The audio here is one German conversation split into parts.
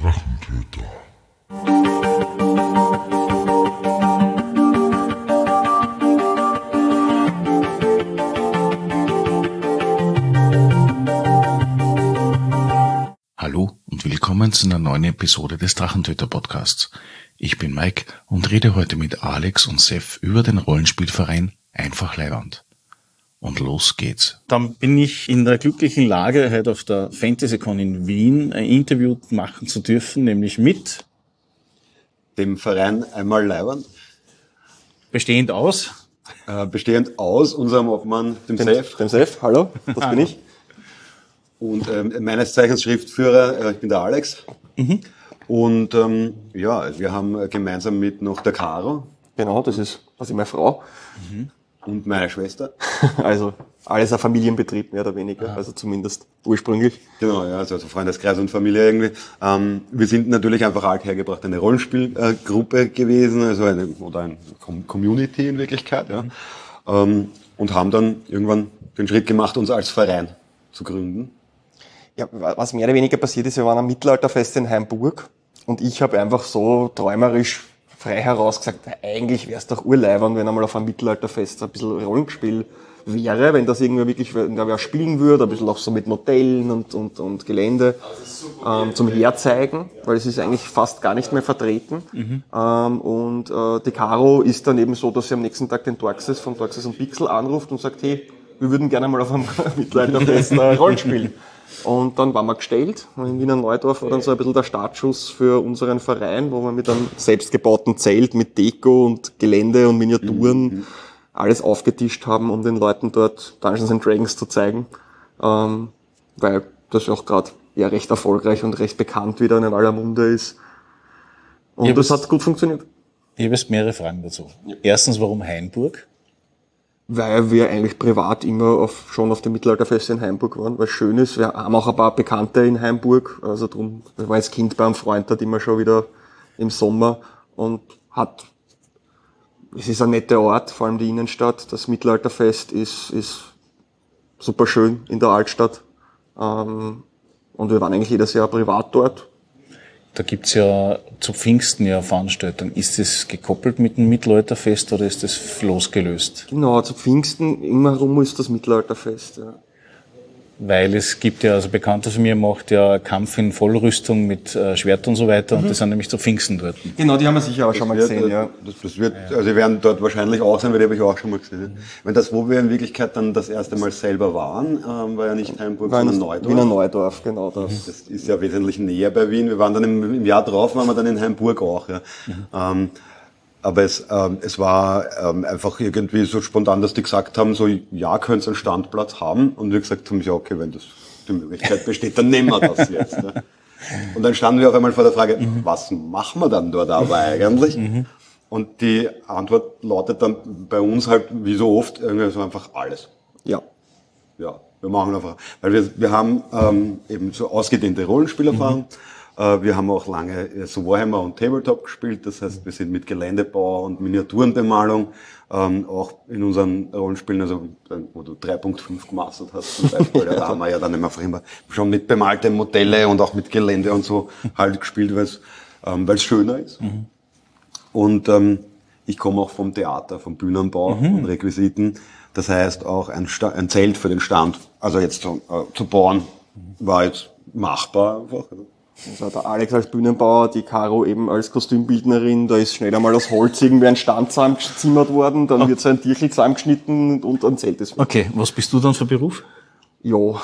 Drachentöter. Hallo und willkommen zu einer neuen Episode des Drachentöter-Podcasts. Ich bin Mike und rede heute mit Alex und Sef über den Rollenspielverein Einfach Leiwand. Und los geht's. Dann bin ich in der glücklichen Lage, heute auf der FantasyCon in Wien ein Interview machen zu dürfen, nämlich mit dem Verein Einmal Leiwand. bestehend aus Unserem Obmann, dem Sef. Dem Sef, hallo, das bin ich. Und meines Zeichens Schriftführer, ich bin der Alex. Und wir haben gemeinsam mit noch der Caro. Genau, das ist quasi meine Frau. Und meine Schwester. Also alles ein Familienbetrieb, mehr oder weniger, also zumindest ursprünglich. Genau, ja, also Freundeskreis und Familie irgendwie. Wir sind natürlich einfach althergebracht eine Rollenspielgruppe gewesen, also eine Community in Wirklichkeit, ja. Und haben dann irgendwann den Schritt gemacht, uns als Verein zu gründen. Ja, was mehr oder weniger passiert ist, wir waren am Mittelalterfest in Hainburg und ich habe einfach so träumerisch frei heraus gesagt, eigentlich wäre es doch urleiwand, wenn einmal auf einem Mittelalterfest ein bisschen Rollenspiel wäre, wenn das irgendwie wirklich wer spielen würde, ein bisschen auch so mit Modellen und Gelände zum Herzeigen, weil es ist eigentlich fast gar nicht mehr vertreten. Die Caro ist dann eben so, dass sie am nächsten Tag den Torxes von Torxes und Pixel anruft und sagt, hey, wir würden gerne mal auf einem Mittelalterfest Rollenspielen. Und dann waren wir gestellt. In Wiener Neudorf war dann so ein bisschen der Startschuss für unseren Verein, wo wir mit einem selbstgebauten Zelt mit Deko und Gelände und Miniaturen alles aufgetischt haben, um den Leuten dort Dungeons & Dragons zu zeigen. Weil das auch gerade ja recht erfolgreich und recht bekannt wieder in aller Munde ist. Und das hat gut funktioniert. Ich habe jetzt mehrere Fragen dazu. Erstens, warum Hainburg? Weil wir eigentlich privat immer schon auf dem Mittelalterfest in Hainburg waren, weil es schön ist. Wir haben auch ein paar Bekannte in Hainburg, also drum, ich war als Kind bei einem Freund dort immer schon wieder im Sommer und es ist ein netter Ort, vor allem die Innenstadt. Das Mittelalterfest ist super schön in der Altstadt. Und wir waren eigentlich jedes Jahr privat dort. Da gibt's ja zu Pfingsten ja Veranstaltungen. Ist das gekoppelt mit dem Mittelalterfest oder ist das losgelöst? Genau, zu Pfingsten immer herum ist das Mittelalterfest, ja. Weil es gibt ja, also Bekannter von mir macht ja Kampf in Vollrüstung mit Schwert und so weiter und die sind nämlich zu Pfingsten dort. Genau, die haben wir sicher auch schon mal gesehen, ja. Das wird, also die werden dort wahrscheinlich auch sein, weil die habe ich auch schon mal gesehen. Wenn das, wo wir in Wirklichkeit dann das erste Mal selber waren, war ja nicht Hainburg, sondern Neudorf. Wiener Neudorf, genau das. Das ist ja wesentlich näher bei Wien. Wir waren dann im Jahr drauf, waren wir dann in Hainburg auch, ja. Aber es war einfach irgendwie so spontan, dass die gesagt haben, so, ja, könnt ihr einen Standplatz haben? Und wir gesagt haben, ja, okay, wenn das die Möglichkeit besteht, dann nehmen wir das jetzt. Ne? Und dann standen wir auf einmal vor der Frage, was machen wir dann dort aber eigentlich? Und die Antwort lautet dann bei uns halt, wie so oft, irgendwie so einfach alles. Ja. Ja, wir machen einfach, weil wir haben eben so ausgedehnte Rollenspielerfahrung. Wir haben auch lange so Warhammer und Tabletop gespielt, das heißt, wir sind mit Geländebau und Miniaturenbemalung auch in unseren Rollenspielen, also wo du 3.5 gemastert hast zum Beispiel, da haben wir ja dann einfach immer schon mit bemalte Modelle und auch mit Gelände und so halt gespielt, weil es schöner ist. Und ich komme auch vom Theater, vom Bühnenbau und Requisiten, das heißt auch ein Zelt für den Stand, also jetzt zu bauen, war jetzt machbar einfach. Also der Alex als Bühnenbauer, die Caro eben als Kostümbildnerin, da ist schnell einmal aus Holz irgendwie ein Stand zusammengezimmert worden, dann wird so ein Tierchen zusammengeschnitten und ein Zelt ist. Okay, was bist du dann für Beruf? Ja,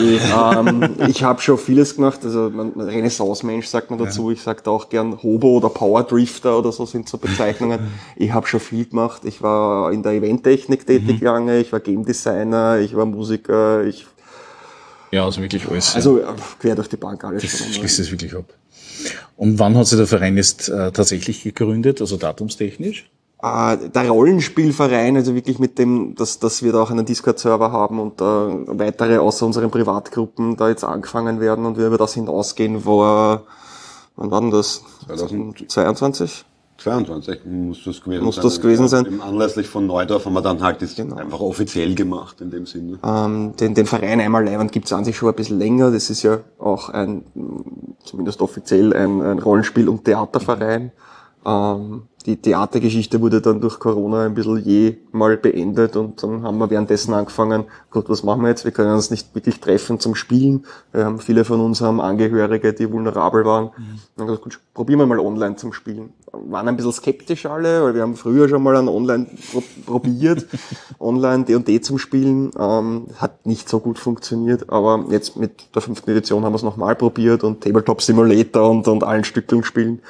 ich habe schon vieles gemacht, also Renaissance-Mensch sagt man dazu, ich sage da auch gern Hobo oder Powerdrifter oder so sind so Bezeichnungen. Ich habe schon viel gemacht, ich war in der Eventtechnik tätig lange, ich war Game Designer, ich war Musiker, Ja, also wirklich alles. Also quer durch die Bank alles. Das schließt es wirklich ab. Und wann hat sich der Verein jetzt tatsächlich gegründet, also datumstechnisch? Der Rollenspielverein, also wirklich mit dem, dass wir da auch einen Discord-Server haben und weitere außer unseren Privatgruppen da jetzt angefangen werden und wir über das hinausgehen, wann war denn das? 2022? 22 muss das gewesen sein. Anlässlich von Neudorf haben wir dann halt das einfach offiziell gemacht in dem Sinne. Den Verein Einmal Leiwand gibt's an sich schon ein bisschen länger. Das ist ja auch zumindest offiziell ein Rollenspiel- und Theaterverein. Die Theatergeschichte wurde dann durch Corona ein bisschen mal beendet und dann haben wir währenddessen angefangen, Gott, was machen wir jetzt? Wir können uns nicht wirklich treffen zum Spielen. Viele von uns haben Angehörige, die vulnerabel waren. Dann haben wir gesagt, gut, probieren wir mal online zum Spielen. Waren ein bisschen skeptisch alle, weil wir haben früher schon mal online probiert, online D&D zum Spielen. Hat nicht so gut funktioniert, aber jetzt mit der 5. Edition haben wir es nochmal probiert und Tabletop Simulator und allen Stückeln spielen.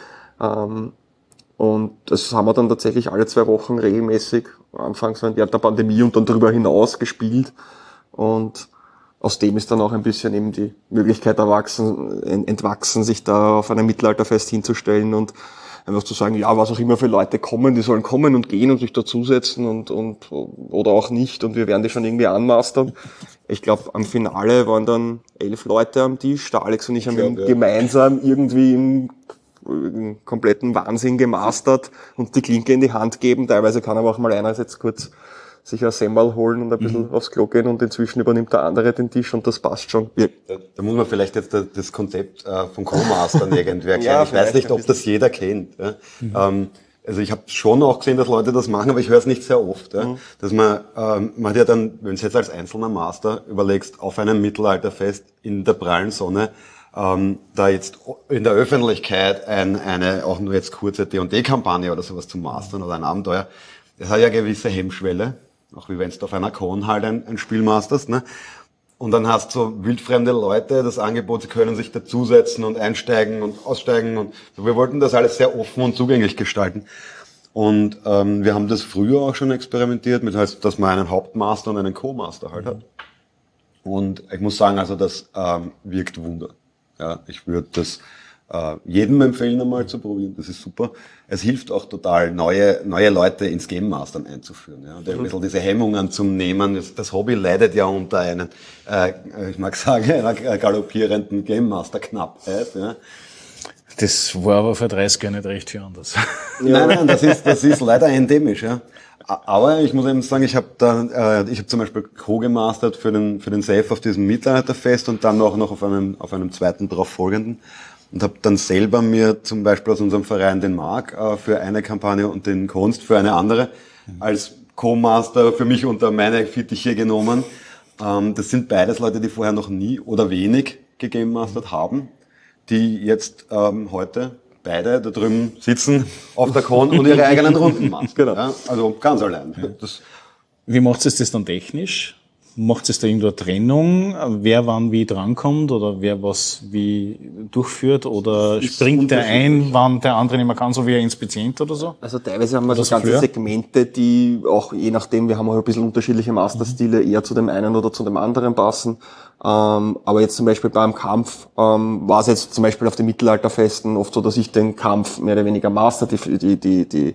Und das haben wir dann tatsächlich alle 2 Wochen regelmäßig, anfangs während der Pandemie und dann darüber hinaus gespielt. Und aus dem ist dann auch ein bisschen eben die Möglichkeit entwachsen, sich da auf einem Mittelalterfest hinzustellen und einfach zu sagen, ja, was auch immer für Leute kommen, die sollen kommen und gehen und sich dazusetzen und oder auch nicht und wir werden die schon irgendwie anmastern. Ich glaube, am Finale waren dann 11 Leute am Tisch. Der Alex und ich haben gemeinsam irgendwie im kompletten Wahnsinn gemastert und die Klinke in die Hand geben. Teilweise kann aber auch mal einer jetzt kurz sich ein Semmel holen und ein bisschen aufs Klo gehen und inzwischen übernimmt der andere den Tisch und das passt schon. Da muss man vielleicht jetzt das Konzept von Co-Mastern irgendwie erklären. Ich weiß nicht, ob das jeder kennt. Also ich habe schon auch gesehen, dass Leute das machen, aber ich höre es nicht sehr oft. Dass man hat ja dann, wenn du jetzt als einzelner Master überlegst, auf einem Mittelalterfest in der prallen Sonne, da jetzt in der Öffentlichkeit eine auch nur jetzt kurze D&D-Kampagne oder sowas zu mastern oder ein Abenteuer, das hat ja eine gewisse Hemmschwelle, auch wie wenn du auf einer Con halt ein Spiel masterst, ne? Und dann hast du so wildfremde Leute, das Angebot, sie können sich dazusetzen und einsteigen und aussteigen und so. Wir wollten das alles sehr offen und zugänglich gestalten. Und wir haben das früher auch schon experimentiert, mit heißt, dass man einen Hauptmaster und einen Co-Master halt hat. Und ich muss sagen, also das wirkt Wunder. Ja, ich würde das jedem empfehlen, einmal zu probieren. Das ist super. Es hilft auch total, neue Leute ins Game Mastern einzuführen. Ja, und ein bisschen diese Hemmungen zum Nehmen. Das Hobby leidet ja unter einer, ich mag sagen, einer galoppierenden Game Master Knappheit. Ja. Das war aber vor 30 Jahren nicht recht viel anders. Nein, das ist leider endemisch. Ja. Aber ich muss eben sagen, ich habe zum Beispiel co-gemastert für den Safe auf diesem Mittelalterfest und dann auch noch auf einem zweiten darauf folgenden und habe dann selber mir zum Beispiel aus unserem Verein den Marc für eine Kampagne und den Kunst für eine andere als Co-Master für mich unter meine Fittiche genommen. Das sind beides Leute, die vorher noch nie oder wenig gegamemastert haben, die jetzt heute beide da drüben sitzen auf der Con und ihre eigenen Runden machen. Genau. Ja, also ganz allein. Ja. Wie macht es das dann technisch? Macht es da irgendwo eine Trennung, wer wann wie drankommt oder wer was wie durchführt oder springt der ein, wann der andere nicht mehr kann, so wie ein Inspizient oder so? Also teilweise haben wir so ganze Segmente, die auch je nachdem, wir haben auch ein bisschen unterschiedliche Masterstile, eher zu dem einen oder zu dem anderen passen. Aber jetzt zum Beispiel beim Kampf war es jetzt zum Beispiel auf den Mittelalterfesten oft so, dass ich den Kampf mehr oder weniger master, die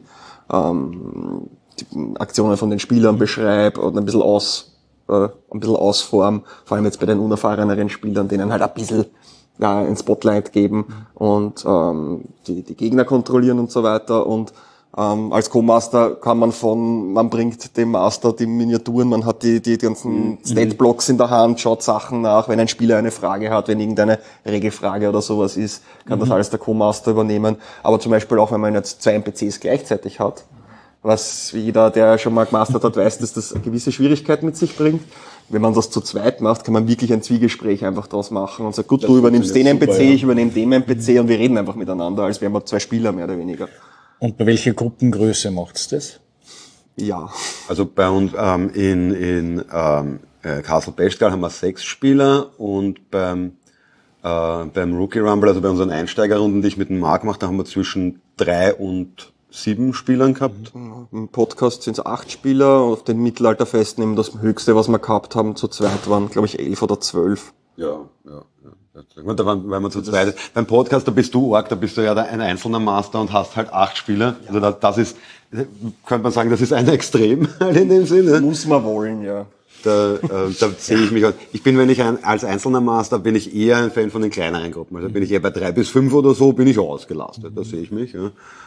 Aktionen von den Spielern beschreibe und ein bisschen ausform, vor allem jetzt bei den unerfahreneren Spielern, denen halt ein bisschen ein Spotlight geben und die Gegner kontrollieren und so weiter. Und als Co-Master kann man bringt dem Master die Miniaturen, man hat die ganzen Stat-Blocks in der Hand, schaut Sachen nach, wenn ein Spieler eine Frage hat, wenn irgendeine Regelfrage oder sowas ist, kann das alles der Co-Master übernehmen. Aber zum Beispiel auch, wenn man jetzt 2 NPCs gleichzeitig hat, was jeder, der schon mal gemastert hat, weiß, dass das eine gewisse Schwierigkeit mit sich bringt. Wenn man das zu zweit macht, kann man wirklich ein Zwiegespräch einfach draus machen und sagt, gut, du übernimmst den NPC, ich übernehme den NPC und wir reden einfach miteinander, als wären wir 2 Spieler mehr oder weniger. Und bei welcher Gruppengröße macht's das? Ja. Also bei uns in Castle Pestgal haben wir 6 Spieler und beim Rookie Rumble, also bei unseren Einsteigerrunden, die ich mit dem Marc mache, da haben wir zwischen 3 und 7 Spielern gehabt. Im Podcast sind es 8 Spieler, auf den Mittelalterfesten eben das höchste, was wir gehabt haben, zu zweit waren, glaube ich, 11 oder 12. Ja. Da waren, weil man zu zweit ist. Beim Podcast, da bist du arg, da bist du ja ein einzelner Master und hast halt 8 Spieler. Ja. Also das ist, könnte man sagen, das ist ein Extrem in dem Sinne. Muss man wollen, ja. Da sehe ich mich halt. Wenn ich als einzelner Master, bin ich eher ein Fan von den kleineren Gruppen. Also bin ich eher bei 3 bis 5 oder so, bin ich ausgelastet. Da sehe ich mich, ja.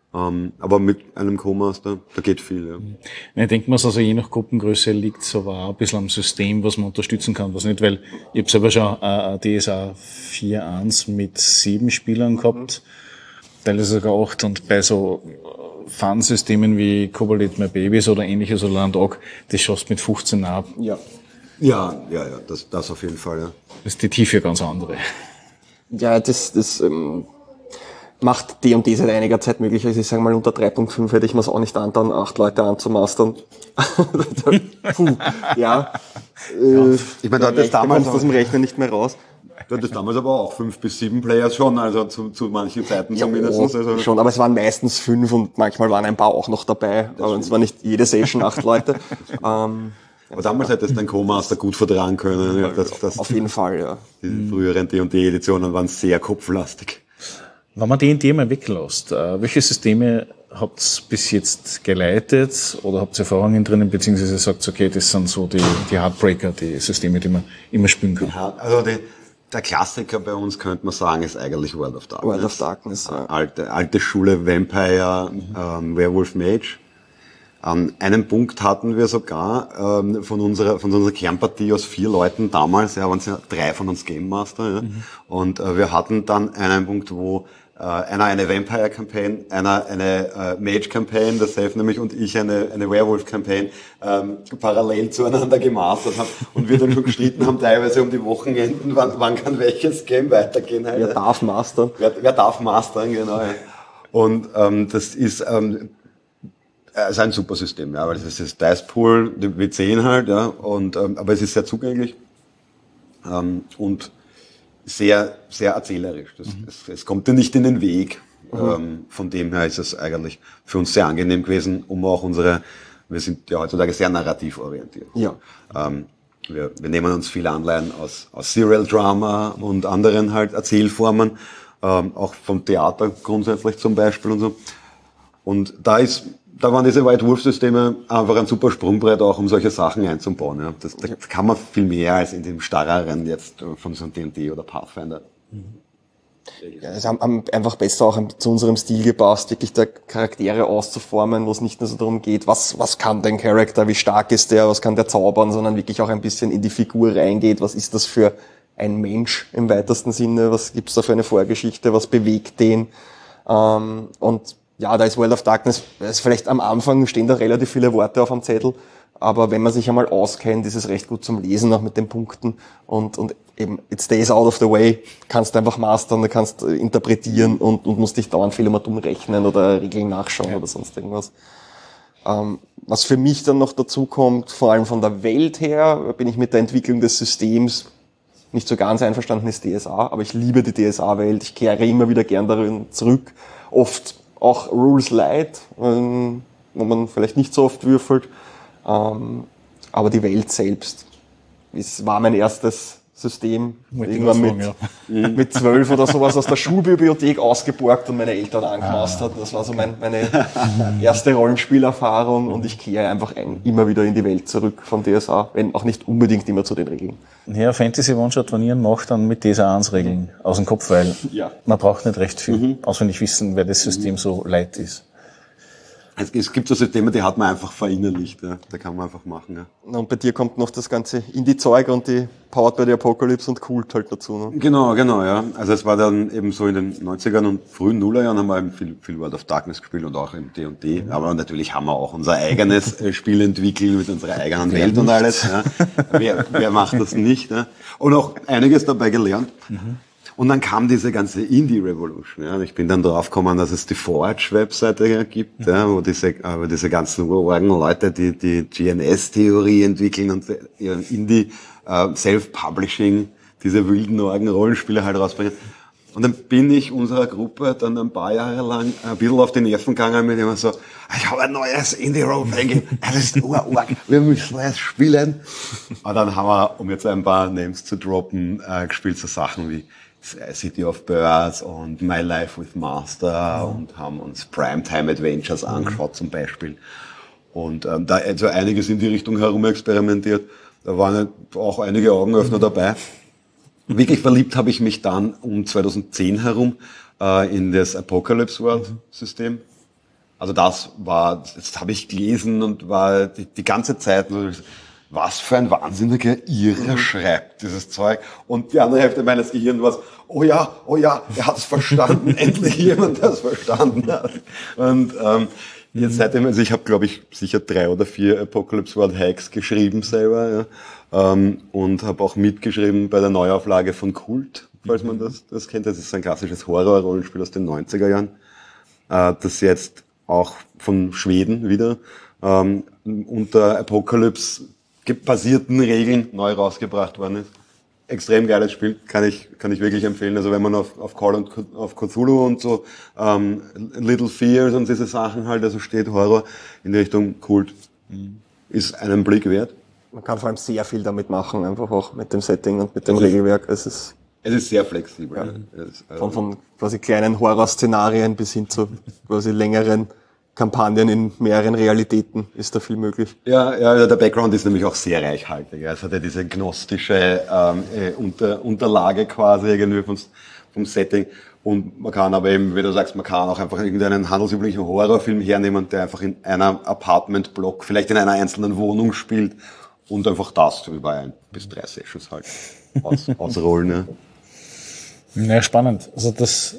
Aber mit einem Co-Master, da geht viel, ja. Ich denke mal, also je nach Gruppengröße liegt es aber auch ein bisschen am System, was man unterstützen kann, was nicht, weil ich habe selber schon ein DSA 4.1 mit 7 Spielern gehabt, teilweise sogar 8, und bei so Fun-Systemen wie Cobalt Eat My Babies oder ähnliches oder Landog, das schaffst mit 15 ab. Ja, das auf jeden Fall, ja. Das ist die Tiefe ganz andere. Ja, das macht D&D seit einiger Zeit möglich. Also ich sage mal, unter 3.5 hätte ich mir es auch nicht angetan, 8 Leute anzumastern. Ja. Ich meine, das damals aus dem Rechner nicht mehr raus. Du hattest damals aber auch 5 bis 7 Players schon, also zu manchen Zeiten zumindest. Also Schon, aber es waren meistens 5 und manchmal waren ein paar auch noch dabei. Aber es war nicht jede Session 8 Leute. Aber damals hättest du deinen Co-Master gut vertragen können. Ja, auf jeden Fall, ja. Die früheren D&D-Editionen waren sehr kopflastig. Wenn man D&D mal weglässt, welche Systeme habt ihr bis jetzt geleitet oder habt ihr Erfahrungen drinnen, beziehungsweise sagt, okay, das sind so die Heartbreaker, die Systeme, die man immer spielen kann? Ja, also der Klassiker bei uns, könnte man sagen, ist eigentlich World of Darkness. World of Darkness, ja. Alte Schule Vampire, Werewolf Mage. Einen Punkt hatten wir sogar von unserer Kernpartie aus 4 Leuten damals, ja, waren es ja 3 von uns Game Master, ja. Und wir hatten dann einen Punkt, wo einer eine Vampire-Campaign, einer eine Mage-Campaign, der Safe nämlich, und ich eine Werewolf-Campaign parallel zueinander gemastert haben. Und wir dann schon gestritten haben, teilweise um die Wochenenden, wann kann welches Game weitergehen. Wer darf mastern? Wer darf mastern, genau. Ja. Und das ist ein super System, ja, weil es ist Dice Pool, die W10 halt, ja, und aber es ist sehr zugänglich und sehr, sehr erzählerisch. Es kommt dir nicht in den Weg. Von dem her ist es eigentlich für uns sehr angenehm gewesen, um auch wir sind ja heutzutage sehr narrativ orientiert. Ja. Wir nehmen uns viele Anleihen aus Serial Drama und anderen halt Erzählformen, auch vom Theater grundsätzlich zum Beispiel und so. Und da waren diese White Wolf-Systeme einfach ein super Sprungbrett auch, um solche Sachen einzubauen. Ja. Da kann man viel mehr als in dem starreren jetzt von so einem D&D oder Pathfinder. Ja, es haben einfach besser auch zu unserem Stil gepasst, wirklich da Charaktere auszuformen, wo es nicht nur so darum geht, was kann dein Charakter, wie stark ist der, was kann der zaubern, sondern wirklich auch ein bisschen in die Figur reingeht, was ist das für ein Mensch im weitesten Sinne, was gibt's da für eine Vorgeschichte, was bewegt den, und ja, da ist World of Darkness, vielleicht am Anfang stehen da relativ viele Worte auf dem Zettel, aber wenn man sich einmal auskennt, ist es recht gut zum Lesen, auch mit den Punkten, und eben, it stays out of the way, kannst einfach mastern, du kannst interpretieren und musst dich dauernd viel immer dumm rechnen oder Regeln nachschauen oder sonst irgendwas. Was für mich dann noch dazu kommt, vor allem von der Welt her, bin ich mit der Entwicklung des Systems nicht so ganz einverstanden, ist DSA, aber ich liebe die DSA-Welt, ich kehre immer wieder gern darin zurück, oft auch Rules Light, wo man vielleicht nicht so oft würfelt, aber die Welt selbst war mein erstes System, irgendwann mit 12 oder sowas aus der Schulbibliothek ausgeborgt und meine Eltern angemaßt hat. Das war so meine erste Rollenspielerfahrung, und ich kehre einfach immer wieder in die Welt zurück von DSA, wenn auch nicht unbedingt immer zu den Regeln. Ja, Fantasy One-Shot-Turnieren macht dann mit DSA 1 Regeln aus dem Kopf, weil man braucht nicht recht viel auswendig wissen, weil das System so light ist. Es gibt so Systeme, die hat man einfach verinnerlicht, ja. Da kann man einfach machen. Ja. Und bei dir kommt noch das ganze Indie-Zeug und die Powered by the Apocalypse und Kult halt dazu. Ne? Genau, ja. Also es war dann eben so in den 90ern und frühen Nullerjahren haben wir eben viel World of Darkness gespielt und auch im D&D. Aber natürlich haben wir auch unser eigenes Spiel entwickelt mit unserer eigenen Welt und alles. Ja. Wer macht das nicht? Ja. Und auch einiges dabei gelernt. Und dann kam diese ganze Indie-Revolution. Ja. Ich bin dann draufgekommen, dass es die Forge-Webseite gibt, ja, wo diese ganzen urorgen Leute, die GNS-Theorie entwickeln und Indie Self-Publishing, diese wilden Orgen-Rollenspiele halt rausbringen. Und dann bin ich unserer Gruppe dann ein paar Jahre lang ein bisschen auf die Nerven gegangen mit immer so, ich habe ein neues Indie-Role-Playing, das ist urorg, wir müssen es spielen. Und dann haben wir, um jetzt ein paar Names zu droppen, gespielt so Sachen wie City of Birds und My Life with Master und haben uns Primetime Adventures angeschaut zum Beispiel. Und da also einiges in die Richtung herum experimentiert. Da waren auch einige Augenöffner dabei. Wirklich verliebt habe ich mich dann um 2010 herum in das Apocalypse World System. Also das habe ich gelesen und war die ganze Zeit so, was für ein wahnsinniger Irrer schreibt dieses Zeug. Und die andere Hälfte meines Gehirns war, oh ja, er hat es verstanden, endlich jemand, der es verstanden hat. Und jetzt seitdem, also ich habe, glaube ich, sicher 3 oder 4 Apocalypse World Hacks geschrieben selber, ja. Und habe auch mitgeschrieben bei der Neuauflage von Kult, falls man das kennt. Das ist ein klassisches Horror-Rollenspiel aus den 90er Jahren, das jetzt auch von Schweden wieder unter Apocalypse basierten Regeln neu rausgebracht worden ist. Extrem geiles Spiel, kann ich wirklich empfehlen. Also wenn man auf Call und auf Cthulhu und so Little Fears und diese Sachen halt, also steht Horror in die Richtung Kult, ist einen Blick wert. Man kann vor allem sehr viel damit machen, einfach auch mit dem Setting und mit dem Regelwerk. Es ist sehr flexibel. Ja. Von quasi kleinen Horrorszenarien bis hin zu quasi längeren Kampagnen in mehreren Realitäten ist da viel möglich. Ja, der Background ist nämlich auch sehr reichhaltig. Es hat ja diese gnostische Unterlage quasi irgendwie vom Setting. Und man kann aber eben, wie du sagst, man kann auch einfach irgendeinen handelsüblichen Horrorfilm hernehmen, der einfach in einem Apartment-Block, vielleicht in einer einzelnen Wohnung spielt und einfach das über 1 bis 3 Sessions halt ausrollen. Ja, spannend. Also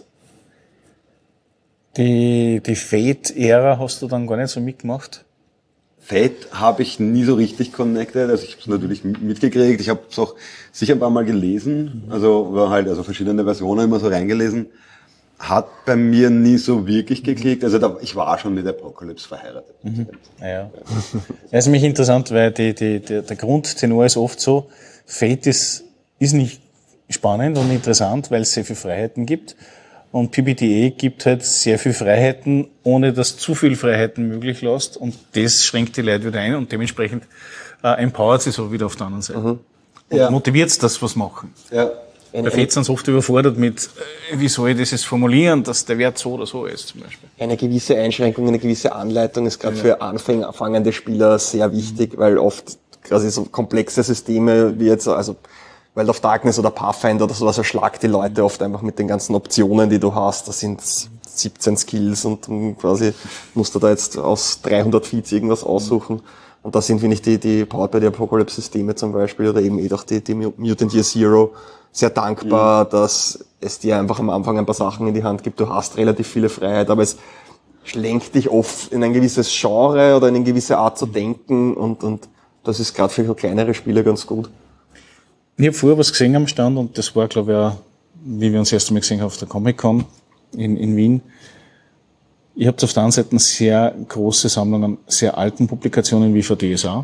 die Fate-Ära hast du dann gar nicht so mitgemacht? Fate habe ich nie so richtig connected, also ich habe es natürlich mitgekriegt, ich habe es auch sicher ein paar Mal gelesen, also verschiedene Versionen immer so reingelesen, hat bei mir nie so wirklich geklickt, also ich war schon mit Apocalypse verheiratet. Ja. Das ist nämlich interessant, weil der Grundtenor ist oft so, Fate ist nicht spannend und interessant, weil es sehr viel Freiheiten gibt. Und PBTA gibt halt sehr viel Freiheiten, ohne dass zu viel Freiheiten möglich lässt. Und das schränkt die Leute wieder ein und dementsprechend empowert sie so wieder auf der anderen Seite. Und motiviert das, was machen. Ja. Bei Fate sind sie oft überfordert mit, wie soll ich das formulieren, dass der Wert so oder so ist, zum Beispiel. Eine gewisse Einschränkung, eine gewisse Anleitung ist gerade für anfangende Spieler sehr wichtig, weil oft quasi so komplexe Systeme wie jetzt, also World of Darkness oder Pathfinder oder sowas erschlagt die Leute oft einfach mit den ganzen Optionen, die du hast. Das sind 17 Skills und quasi musst du da jetzt aus 300 Feeds irgendwas aussuchen. Und da sind, finde ich, die Powered by the Apocalypse Systeme zum Beispiel oder eben doch die Mutant Year Zero sehr dankbar, dass es dir einfach am Anfang ein paar Sachen in die Hand gibt. Du hast relativ viele Freiheit, aber es lenkt dich oft in ein gewisses Genre oder in eine gewisse Art zu denken und das ist gerade für so kleinere Spiele ganz gut. Ich habe vorher was gesehen am Stand und das war, glaube ich, auch, wie wir uns erst einmal gesehen haben auf der Comic-Con in Wien. Ich habe auf der einen Seite eine sehr große Sammlung an sehr alten Publikationen wie von DSA,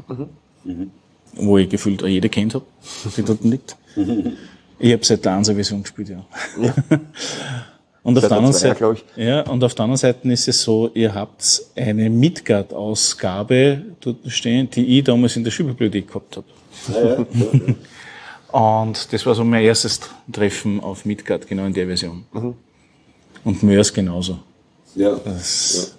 wo ich gefühlt auch jede kennt habe, die dort liegt. Ich habe seit der 1er-Version gespielt, ja. Und auf der anderen Seite, und auf der anderen Seite ist es so, ihr habt eine Midgard-Ausgabe dort stehen, die ich damals in der Schulbibliothek gehabt habe. Und das war so mein erstes Treffen auf Midgard, genau in der Version. Und Mörs genauso. Ja. Das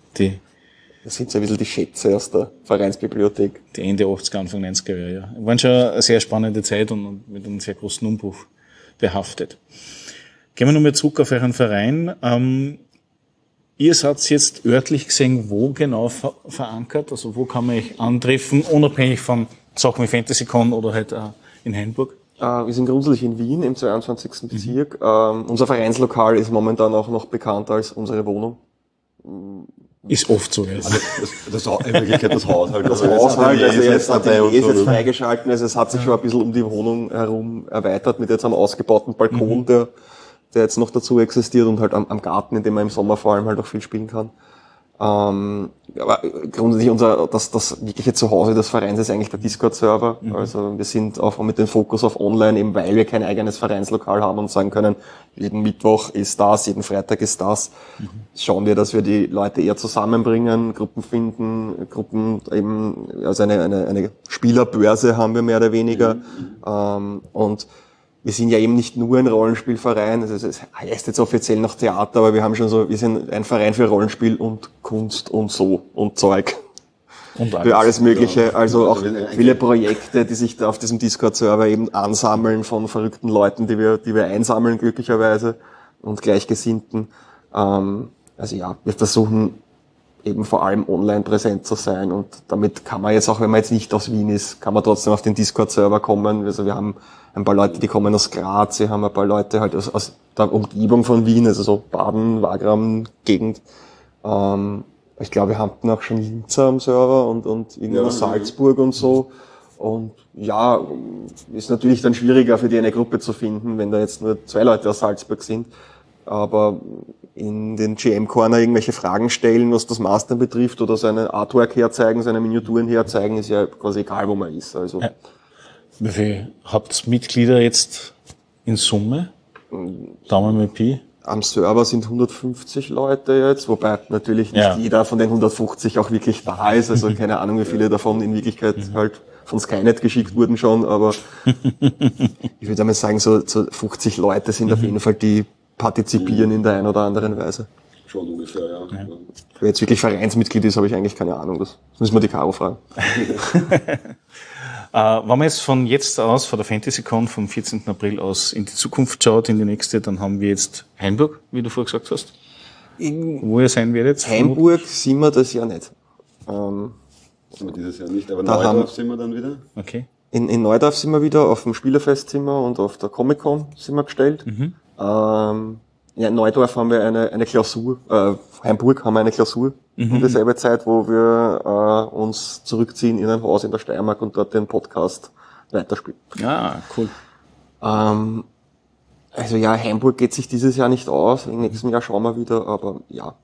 sind so ein bisschen die Schätze aus der Vereinsbibliothek. Die Ende 80er, Anfang 90er Jahre, ja. War schon eine sehr spannende Zeit und mit einem sehr großen Umbruch behaftet. Gehen wir nochmal zurück auf euren Verein. Ihr seid jetzt örtlich gesehen wo genau verankert? Also wo kann man euch antreffen, unabhängig von Sachen wie FantasyCon oder halt in Hainburg? Wir sind grundsätzlich in Wien im 22. Bezirk. Unser Vereinslokal ist momentan auch noch bekannter als unsere Wohnung. Ist oft so, ja. Also in Wirklichkeit das Haus halt. Das Haus halt, also jetzt ist jetzt freigeschalten, also es hat sich schon ein bisschen um die Wohnung herum erweitert mit jetzt einem ausgebauten Balkon, der jetzt noch dazu existiert und halt am Garten, in dem man im Sommer vor allem halt auch viel spielen kann. Aber grundsätzlich das wirkliche Zuhause des Vereins ist eigentlich der Discord-Server. Also wir sind auch mit dem Fokus auf Online, eben weil wir kein eigenes Vereinslokal haben und sagen können, jeden Mittwoch ist das, jeden Freitag ist das. Schauen wir, dass wir die Leute eher zusammenbringen, Gruppen finden, eben, also eine Spielerbörse haben wir mehr oder weniger. Und wir sind ja eben nicht nur ein Rollenspielverein, also es heißt jetzt offiziell noch Theater, aber wir haben schon so, wir sind ein Verein für Rollenspiel und Kunst und so und Zeug. Und für alles Mögliche, also auch viele Projekte, die sich da auf diesem Discord-Server eben ansammeln von verrückten Leuten, die wir einsammeln glücklicherweise und Gleichgesinnten. Also ja, wir versuchen eben vor allem online präsent zu sein. Und damit kann man jetzt auch, wenn man jetzt nicht aus Wien ist, kann man trotzdem auf den Discord-Server kommen. Also wir haben ein paar Leute, die kommen aus Graz, wir haben ein paar Leute halt aus der Umgebung von Wien, also so Baden, Wagram, Gegend. Ich glaube, wir hatten auch schon Linzer am Server und irgendwo Salzburg und so. Und ja, ist natürlich dann schwieriger für die eine Gruppe zu finden, wenn da jetzt nur 2 Leute aus Salzburg sind. Aber in den GM-Corner irgendwelche Fragen stellen, was das Mastern betrifft, oder seine Artwork herzeigen, seine Miniaturen herzeigen, ist ja quasi egal, wo man ist. Also Wie viel habt ihr Mitglieder jetzt in Summe? Daumen mit Pi. am Server sind 150 Leute jetzt, wobei natürlich nicht jeder von den 150 auch wirklich da ist. Also keine Ahnung, wie viele davon in Wirklichkeit halt von Skynet geschickt wurden schon, aber ich würde einmal sagen, so 50 Leute sind auf jeden Fall, die partizipieren in der einen oder anderen Weise. Schon ungefähr, ja. Wer jetzt wirklich Vereinsmitglied ist, habe ich eigentlich keine Ahnung. Das müssen wir die Caro fragen. Wenn man jetzt von jetzt aus, von der FantasyCon vom 14. April aus in die Zukunft schaut, in die nächste, dann haben wir jetzt Hainburg, wie du vorher gesagt hast. Wo ihr sein werdet? Hainburg sind wir das Jahr nicht. Sind wir dieses Jahr nicht, aber Da Neudorf sind wir dann wieder. Okay. In Neudorf sind wir wieder, auf dem Spielerfest sind wir und auf der Comic-Con sind wir gestellt. In Neudorf haben wir eine Klausur, Hainburg haben wir eine Klausur um dieselbe Zeit, wo wir uns zurückziehen in ein Haus in der Steiermark und dort den Podcast weiterspielen. Ah, cool. Also ja, Hainburg geht sich dieses Jahr nicht aus, im nächsten Jahr schauen wir wieder, aber ja.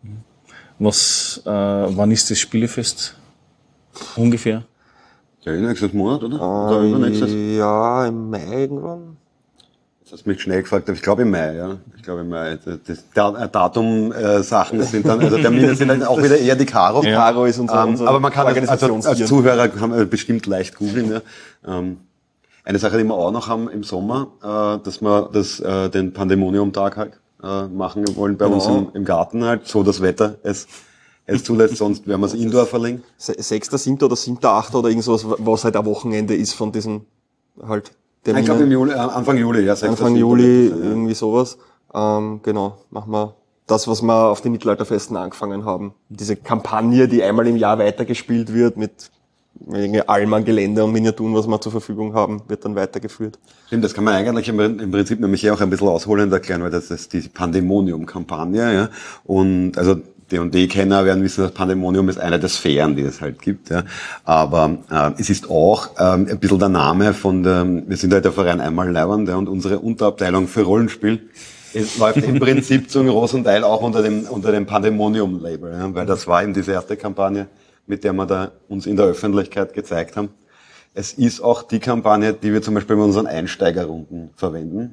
Wann ist das Spielefest? Ungefähr? Ja, nächstes Monat, oder? Oder übernächstes? Ja, im Mai irgendwann. Das hast du mich schnell gefragt, aber ich glaube im Mai, ja. Ich glaube im Mai. Das Datum-Sachen sind dann, also Termine sind dann auch wieder eher die Caro. Ja. Caro ist unser aber man kann als Organisationstier. Zuhörer kann man bestimmt leicht googeln, ja. Eine Sache, die wir auch noch haben im Sommer, dass wir den Pandemonium-Tag halt machen wollen bei uns im Garten halt, so das Wetter es zulässt, sonst werden wir es Indoor verlegen. 6., 7. oder 7., 8. oder irgend sowas, was halt ein Wochenende ist von diesen halt Terminen. Ich glaube im Juli, Anfang Juli, ja. 6. Anfang Juli, irgendwie sowas. Genau, machen wir das, was wir auf den Mittelalterfesten angefangen haben. Diese Kampagne, die einmal im Jahr weitergespielt wird mit allem an Gelände und Miniaturen, was wir zur Verfügung haben, wird dann weitergeführt. Stimmt, das kann man eigentlich im Prinzip nämlich auch ein bisschen ausholend erklären, weil das ist die Pandemonium-Kampagne, ja. Und also D&D-Kenner werden wissen, das Pandemonium ist eine der Sphären, die es halt gibt, ja. Aber es ist auch ein bisschen der Name wir sind halt der Verein Einmal Leiband, ja, und unsere Unterabteilung für Rollenspiel läuft im Prinzip zum großen Teil auch unter dem Pandemonium-Label, ja, weil das war eben diese erste Kampagne, mit der wir da uns in der Öffentlichkeit gezeigt haben. Es ist auch die Kampagne, die wir zum Beispiel bei unseren Einsteigerrunden verwenden,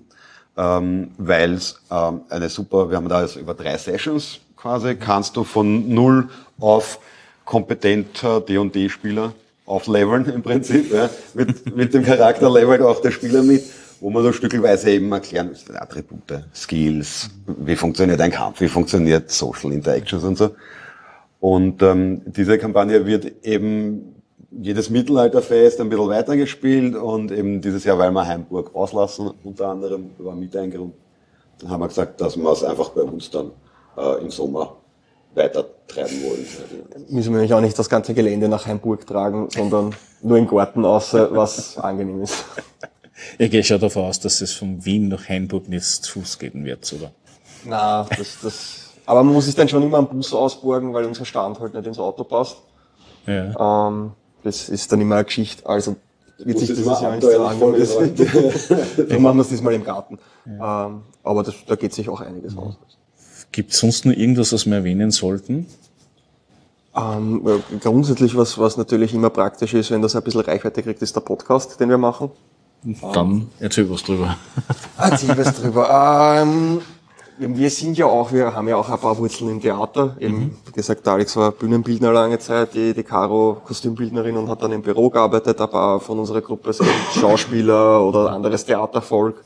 weil es wir haben da jetzt über 3 Sessions quasi, kannst du von 0 auf kompetenter D&D-Spieler aufleveln im Prinzip, ja, mit dem Charakter levelt auch der Spieler mit, wo man so stückelweise eben erklären müsste, Attribute, Skills, wie funktioniert ein Kampf, wie funktioniert Social Interactions und so. Und diese Kampagne wird eben jedes Mittelalterfest ein bisschen weitergespielt und eben dieses Jahr, weil wir Hainburg auslassen, unter anderem, war mit ein Grund, dann haben wir gesagt, dass wir es einfach bei uns dann im Sommer weiter treiben wollen. Müssen wir nämlich auch nicht das ganze Gelände nach Hainburg tragen, sondern nur im Garten außer, was angenehm ist. Ich gehe schon davon aus, dass es von Wien nach Hainburg nicht zu Fuß gehen wird, oder? Na, aber man muss sich dann schon immer am Bus ausborgen, weil unser Stand halt nicht ins Auto passt. Ja. Das ist dann immer eine Geschichte, also wird sich dieses Jahr nicht abenteuerlich sagen. Dann machen wir es diesmal im Garten. Ja. Aber da geht sich auch einiges aus. Gibt es sonst noch irgendwas, was wir erwähnen sollten? Grundsätzlich, was natürlich immer praktisch ist, wenn das ein bisschen Reichweite kriegt, ist der Podcast, den wir machen. Dann erzähl was drüber. Erzähl was drüber. Wir haben ja auch ein paar Wurzeln im Theater. Eben, wie gesagt, der Alex war Bühnenbildner lange Zeit, die Caro Kostümbildnerin und hat dann im Büro gearbeitet. Ein paar von unserer Gruppe sind Schauspieler oder anderes Theatervolk.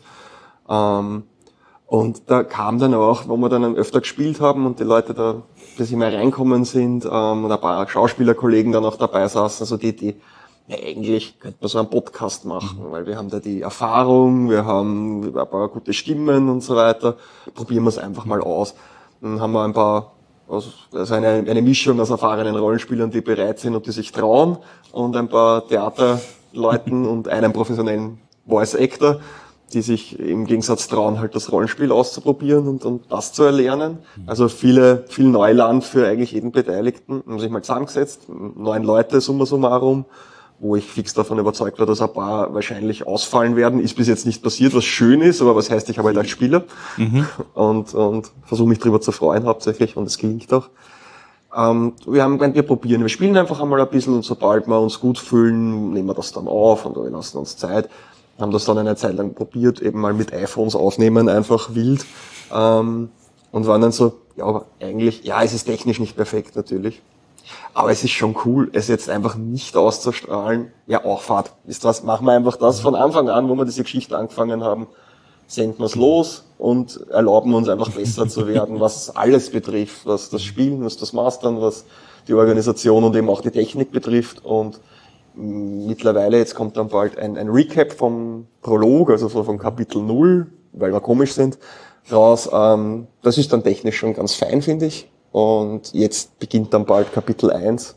Und da kam dann auch, wo wir dann öfter gespielt haben und die Leute da, dass immer reinkommen sind, und ein paar Schauspielerkollegen dann auch dabei saßen, so die Idee, ja, eigentlich könnte man so einen Podcast machen, weil wir haben da die Erfahrung, wir haben ein paar gute Stimmen und so weiter. Probieren wir es einfach mal aus. Dann haben wir ein paar Also eine Mischung aus erfahrenen Rollenspielern, die bereit sind und die sich trauen, und ein paar Theaterleuten und einem professionellen Voice Actor, die sich im Gegensatz trauen, halt das Rollenspiel auszuprobieren und das zu erlernen. Also viel Neuland für eigentlich jeden Beteiligten. Haben sich mal zusammengesetzt, 9 Leute summa summarum, wo ich fix davon überzeugt war, dass ein paar wahrscheinlich ausfallen werden. Ist bis jetzt nicht passiert, was schön ist, aber was heißt, ich habe halt als Spieler und versuche mich drüber zu freuen hauptsächlich, und es gelingt auch. Wir haben gemeint, wir probieren, wir spielen einfach einmal ein bisschen, und sobald wir uns gut fühlen, nehmen wir das dann auf und wir lassen uns Zeit. Haben das dann eine Zeit lang probiert, eben mal mit iPhones aufnehmen, einfach wild, und waren dann so, ja, aber eigentlich, ja, es ist technisch nicht perfekt natürlich, aber es ist schon cool, es jetzt einfach nicht auszustrahlen. Ja, auch Fahrt, wisst ihr was, machen wir einfach das von Anfang an, wo wir diese Geschichte angefangen haben, senden wir es los und erlauben uns einfach besser zu werden, was alles betrifft, was das Spielen, was das Mastern, was die Organisation und eben auch die Technik betrifft. Und mittlerweile, jetzt kommt dann bald ein Recap vom Prolog, also so vom Kapitel 0, weil wir komisch sind, raus. Das ist dann technisch schon ganz fein, finde ich. Und jetzt beginnt dann bald Kapitel 1,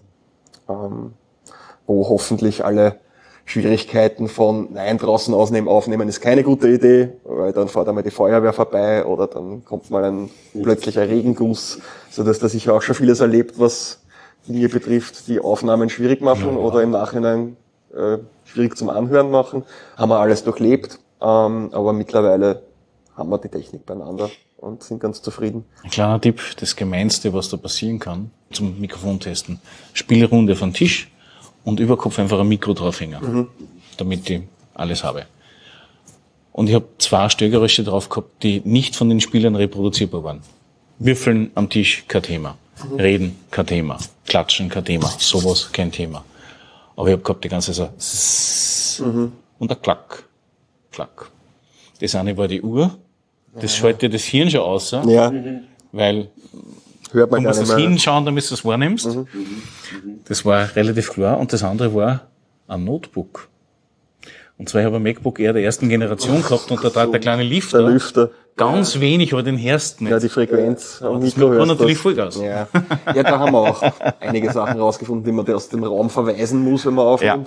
wo hoffentlich alle Schwierigkeiten von nein, draußen aufnehmen ist keine gute Idee, weil dann fährt einmal die Feuerwehr vorbei oder dann kommt mal ein plötzlicher Regenguss, sodass da sicher auch schon vieles erlebt, was Dinge betrifft, die Aufnahmen schwierig machen oder im Nachhinein schwierig zum Anhören machen. Haben wir alles durchlebt, aber mittlerweile haben wir die Technik beieinander und sind ganz zufrieden. Ein kleiner Tipp, das Gemeinste, was da passieren kann, zum Mikrofontesten. Spielrunde von Tisch und über Kopf einfach ein Mikro draufhängen, damit ich alles habe. Und ich habe 2 Störgeräusche drauf gehabt, die nicht von den Spielern reproduzierbar waren. Würfeln am Tisch, kein Thema. Reden, kein Thema. Klatschen, kein Thema. Sowas, kein Thema. Aber ich habe gehabt die ganze Zeit so und ein Klack, Klack. Das eine war die Uhr. Das schaltet das Hirn schon aus, Ja. weil Hört man du gar musst nicht das mehr. hinschauen, damit du das wahrnimmst. Das war relativ klar. Und das andere war ein Notebook. Und zwar, ich habe ein MacBook Air der ersten Generation gehabt und da trat der kleine Lifter. Der Lüfter. Ganz wenig, aber den hörst du nicht. Ja, die Frequenz am das Mikro Mikro hörst natürlich das. Vollgas. Ja. Ja, da haben wir auch einige Sachen rausgefunden, die man aus dem Raum verweisen muss, wenn man aufnimmt.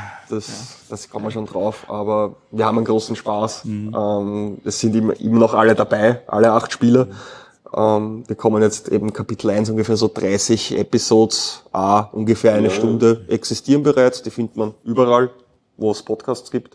Das kann man schon drauf, aber wir haben einen großen Spaß. Es sind immer noch alle dabei, alle 8 Spieler. Wir kommen jetzt eben Kapitel 1, ungefähr so 30 Episodes, ungefähr eine Stunde existieren bereits. Die findet man überall, wo es Podcasts gibt.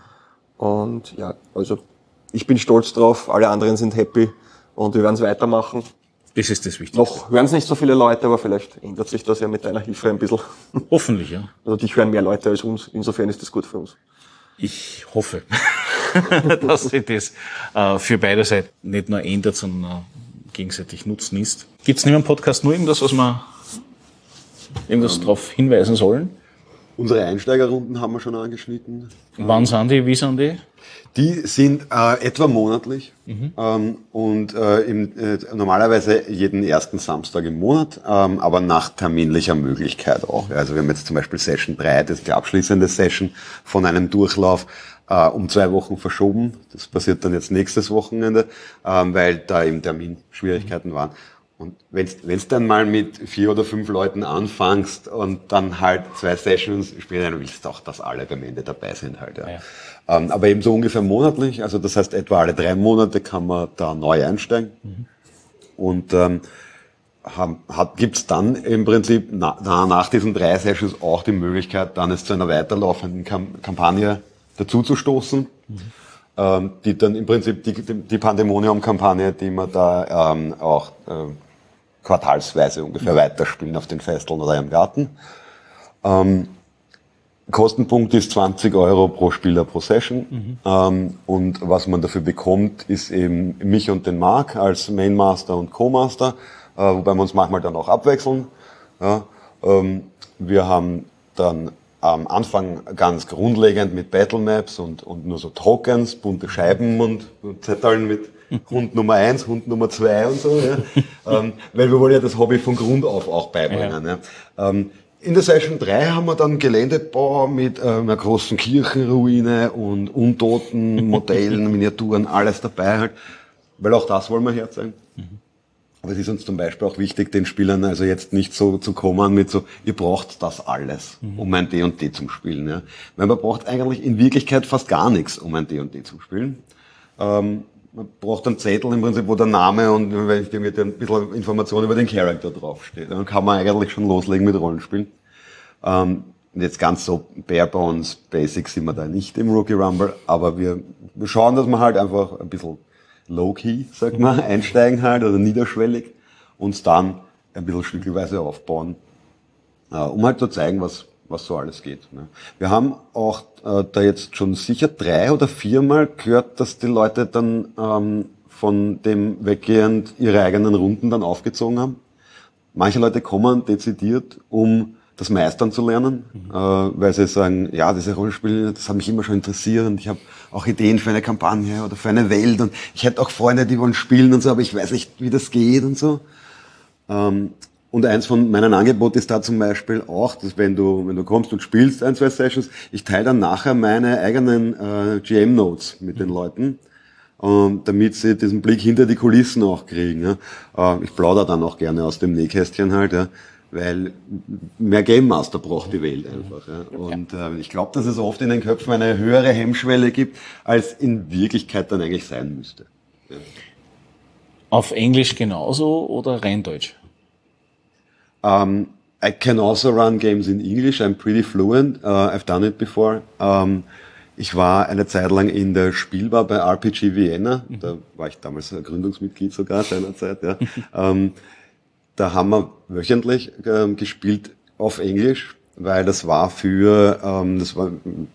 Und ja, also ich bin stolz drauf, alle anderen sind happy und wir werden es weitermachen. Das ist das Wichtigste. Noch hören es nicht so viele Leute, aber vielleicht ändert sich das ja mit deiner Hilfe ein bisschen. Hoffentlich, ja. Also dich hören mehr Leute als uns, insofern ist das gut für uns. Ich hoffe, dass sich das für beide Seiten nicht nur ändert, sondern gegenseitig Nutzen ist. Gibt es neben dem Podcast nur irgendwas, was wir irgendwas darauf hinweisen sollen? Unsere Einsteigerrunden haben wir schon angeschnitten. Wann sind die, wie sind die? Die sind etwa monatlich und normalerweise jeden ersten Samstag im Monat, aber nach terminlicher Möglichkeit auch. Also wir haben jetzt zum Beispiel Session 3, das ist die abschließende Session von einem Durchlauf, um 2 Wochen verschoben. Das passiert dann jetzt nächstes Wochenende, weil da eben Terminschwierigkeiten waren. Und wenn's dann mal mit 4 oder 5 Leuten anfängst und dann halt 2 Sessions spielen, dann willst du auch, dass alle beim Ende dabei sind halt. Ja. Aber eben so ungefähr monatlich, also das heißt etwa alle 3 Monate kann man da neu einsteigen. Und gibt's dann im Prinzip nach diesen 3 Sessions auch die Möglichkeit, dann es zu einer weiterlaufenden Kampagne dazuzustoßen. Die dann im Prinzip die Pandemonium-Kampagne, die wir da auch quartalsweise ungefähr weiterspielen auf den Festeln oder im Garten. Kostenpunkt ist 20 € pro Spieler pro Session. Und was man dafür bekommt, ist eben mich und den Marc als Main Master und Co-Master, wobei wir uns manchmal dann auch abwechseln. Ja, wir haben dann am Anfang ganz grundlegend mit Battlemaps und nur so Tokens, bunte Scheiben und Zetteln mit Hund Nummer 1, Hund Nummer 2 und so, ja. Weil wir wollen ja das Hobby von Grund auf auch beibringen. Ja. In der Session 3 haben wir dann Geländebau mit einer großen Kirchenruine und untoten Modellen, Miniaturen, alles dabei halt, weil auch das wollen wir herzeigen. Aber es ist uns zum Beispiel auch wichtig, den Spielern also jetzt nicht so zu kommen mit so, ihr braucht das alles, um ein D&D zum Spielen. Ja. Weil man braucht eigentlich in Wirklichkeit fast gar nichts, um ein D&D zu spielen. Man braucht einen Zettel im Prinzip, wo der Name und ein bisschen Information über den Charakter draufsteht. Dann kann man eigentlich schon loslegen mit Rollenspielen. Und jetzt ganz so bare bones basic sind wir da nicht im Rookie Rumble, aber wir schauen, dass wir halt einfach ein bisschen low-key, sag mal, einsteigen halt oder niederschwellig und dann ein bisschen stückweise aufbauen, um halt zu zeigen, was so alles geht. Ne. Wir haben auch da jetzt schon sicher 3 oder 4 Mal gehört, dass die Leute dann von dem weggehend ihre eigenen Runden dann aufgezogen haben. Manche Leute kommen dezidiert, um das Meistern zu lernen, weil sie sagen, ja, diese Rollenspiele, das hat mich immer schon interessiert und ich habe auch Ideen für eine Kampagne oder für eine Welt und ich hätte auch Freunde, die wollen spielen und so, aber ich weiß nicht, wie das geht und so. Und eins von meinen Angeboten ist da zum Beispiel auch, dass wenn du kommst und spielst 1, 2 Sessions, ich teile dann nachher meine eigenen GM-Notes mit den Leuten, damit sie diesen Blick hinter die Kulissen auch kriegen. Ja. Ich plaudere dann auch gerne aus dem Nähkästchen halt, ja. Weil mehr Game Master braucht die Welt einfach. Ja. Und ich glaube, dass es oft in den Köpfen eine höhere Hemmschwelle gibt, als in Wirklichkeit dann eigentlich sein müsste. Ja. Auf Englisch genauso oder rein Deutsch? I can also run games in English. I'm pretty fluent. I've done it before. Ich war eine Zeit lang in der Spielbar bei RPG Vienna. Da war ich damals Gründungsmitglied sogar seinerzeit. Ja. Da haben wir wöchentlich gespielt auf Englisch, weil das war das war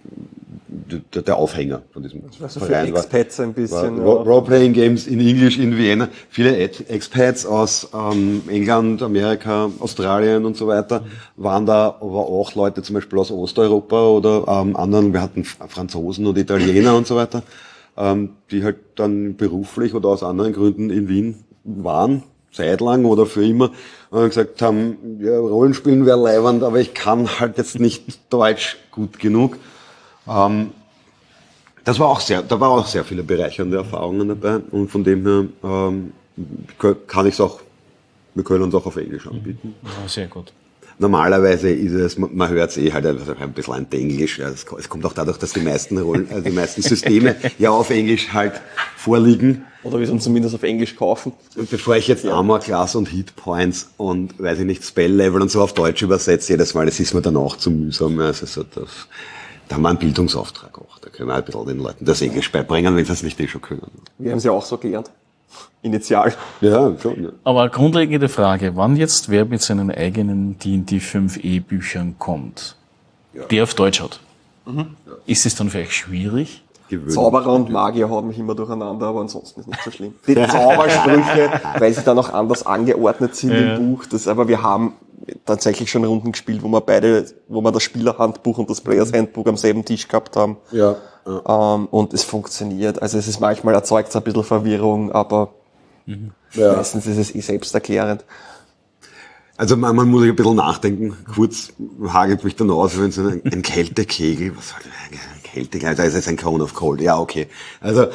der Aufhänger von diesem also Verein. Für Expats ein bisschen. Role-Playing Games in Englisch in Vienna. Viele Expats aus England, Amerika, Australien und so weiter waren da, aber auch Leute zum Beispiel aus Osteuropa oder anderen. Wir hatten Franzosen und Italiener und so weiter, die halt dann beruflich oder aus anderen Gründen in Wien waren. Zeitlang oder für immer, und gesagt haben, ja, Rollenspielen wäre leiwand, aber ich kann halt jetzt nicht Deutsch gut genug. Da war auch sehr viele bereichernde Erfahrungen dabei und von dem her kann ich es auch, wir können uns auch auf Englisch anbieten. Ja, sehr gut. Normalerweise ist es, man hört es halt ein bisschen an Englisch. Ja, es kommt auch dadurch, dass die meisten Systeme ja auf Englisch halt vorliegen. Oder wir sollen zumindest auf Englisch kaufen. Und bevor ich jetzt Armor Class und Hit Points und, weiß ich nicht, Spell Level und so auf Deutsch übersetze, jedes Mal, das ist mir dann auch zu mühsam. Also so da haben wir einen Bildungsauftrag auch. Da können wir halt ein bisschen den Leuten das Englisch beibringen, wenn sie es nicht schon können. Wir haben es ja auch so gelernt. Initial. Ja, schon. Ja. Aber grundlegende Frage, wann jetzt wer mit seinen eigenen D&D 5e Büchern kommt, der auf Deutsch hat, ist es dann vielleicht schwierig? Zauberer und Magier haben mich immer durcheinander, aber ansonsten ist nicht so schlimm. Die Zaubersprüche, weil sie dann auch anders angeordnet sind im Buch, aber wir haben tatsächlich schon Runden gespielt, wo wir das Spielerhandbuch und das Players Handbook am selben Tisch gehabt haben. Ja. Und es funktioniert. Also es ist manchmal erzeugt es ein bisschen Verwirrung, aber meistens ist es selbsterklärend. Also man muss ein bisschen nachdenken. Kurz hagelt mich dann aus, wenn so ein Kältekegel, was soll das? Kältekegel, da ist jetzt ein Cone of Cold. Ja, okay. Also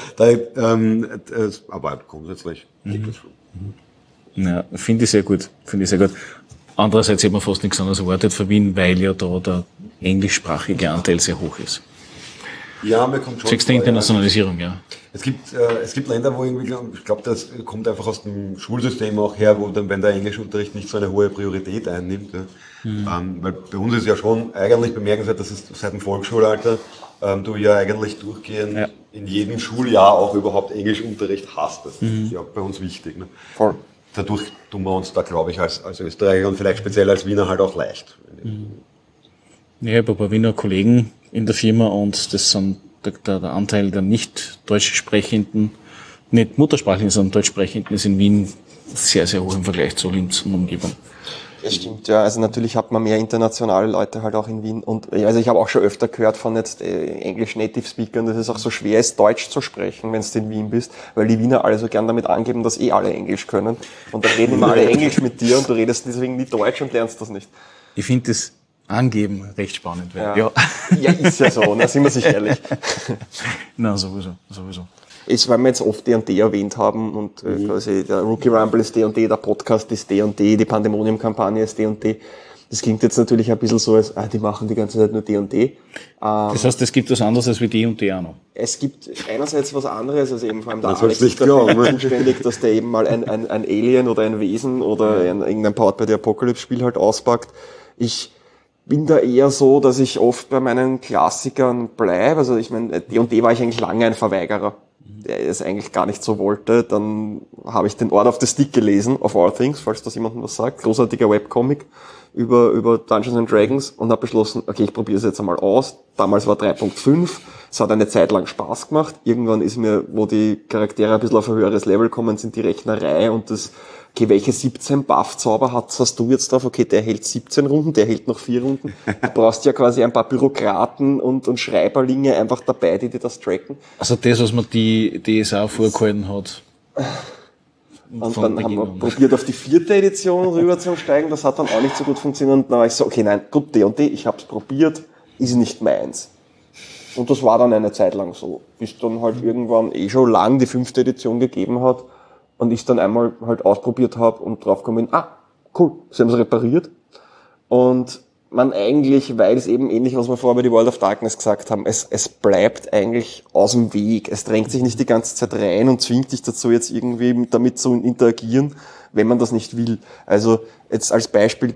aber grundsätzlich geht das schon. Ja, finde ich sehr gut. Andererseits hätte man fast nichts anderes erwartet von Wien, weil ja da der englischsprachige Anteil sehr hoch ist. Ja, mir kommt schon. Sechste Internationalisierung, ja. Es gibt Länder, wo irgendwie, ich glaube, das kommt einfach aus dem Schulsystem auch her, wo dann, wenn der Englischunterricht nicht so eine hohe Priorität einnimmt. Ja. Weil bei uns ist ja schon eigentlich bemerkenswert, dass es seit dem Volksschulalter du ja eigentlich durchgehend in jedem Schuljahr auch überhaupt Englischunterricht hast. Das ist ja bei uns wichtig. Ne? Voll. Dadurch tun wir uns da, glaube ich, als Österreicher und vielleicht speziell als Wiener halt auch leicht. Ja, ich habe ein paar Wiener Kollegen in der Firma und das sind der Anteil der nicht deutschsprechenden, nicht muttersprachlichen, sondern deutschsprechenden ist in Wien sehr, sehr hoch im Vergleich zu Linz und Umgebung. Das stimmt, ja. Also natürlich hat man mehr internationale Leute halt auch in Wien. Und also ich habe auch schon öfter gehört von jetzt English Native Speakern, dass es auch so schwer ist, Deutsch zu sprechen, wenn du in Wien bist, weil die Wiener alle so gern damit angeben, dass alle Englisch können. Und dann reden immer alle Englisch mit dir und du redest deswegen nie Deutsch und lernst das nicht. Ich finde das Angeben recht spannend. Ja, ist ja so, na, sind wir sich ehrlich. Na, sowieso. weil wir jetzt oft D&D erwähnt haben und quasi der Rookie Rumble ist D&D, der Podcast ist D&D, die Pandemonium-Kampagne ist D&D. Das klingt jetzt natürlich ein bisschen so, als die machen die ganze Zeit nur D&D. Das heißt, es gibt was anderes als wie D&D auch noch. Es gibt einerseits was anderes, also eben vor allem der Das Alex nicht ist dafür glauben. zuständig, dass der eben mal ein Alien oder ein Wesen oder irgendein Powered by the Apocalypse-Spiel halt auspackt. Ich bin da eher so, dass ich oft bei meinen Klassikern bleibe. Also ich meine, D&D war ich eigentlich lange ein Verweigerer, der es eigentlich gar nicht so wollte. Dann habe ich den Order of the Stick gelesen, of all things, falls das jemandem was sagt. Großartiger Webcomic über Dungeons and Dragons und habe beschlossen, okay, ich probiere es jetzt einmal aus. Damals war 3.5, es hat eine Zeit lang Spaß gemacht. Irgendwann ist mir, wo die Charaktere ein bisschen auf ein höheres Level kommen, sind die Rechnerei und das, okay, welche 17 Buff-Zauber hast du jetzt drauf? Okay, der hält 17 Runden, der hält noch 4 Runden. Du brauchst ja quasi ein paar Bürokraten und Schreiberlinge einfach dabei, die dir das tracken. Also das, was man die DSA vorgehalten hat. Und dann haben wir probiert, auf die 4. Edition rüberzusteigen. Das hat dann auch nicht so gut funktioniert. Und dann war ich so, okay, nein, gut, D&D, ich hab's probiert, ist nicht meins. Und das war dann eine Zeit lang so. Bis dann halt irgendwann schon lang die 5. Edition gegeben hat und ich dann einmal halt ausprobiert habe und draufgekommen bin, cool, sie haben es repariert. Und man eigentlich, weil es eben ähnlich, was wir vorher bei die World of Darkness gesagt haben, es bleibt eigentlich aus dem Weg. Es drängt sich nicht die ganze Zeit rein und zwingt dich dazu, jetzt irgendwie damit zu interagieren, wenn man das nicht will. Also jetzt als Beispiel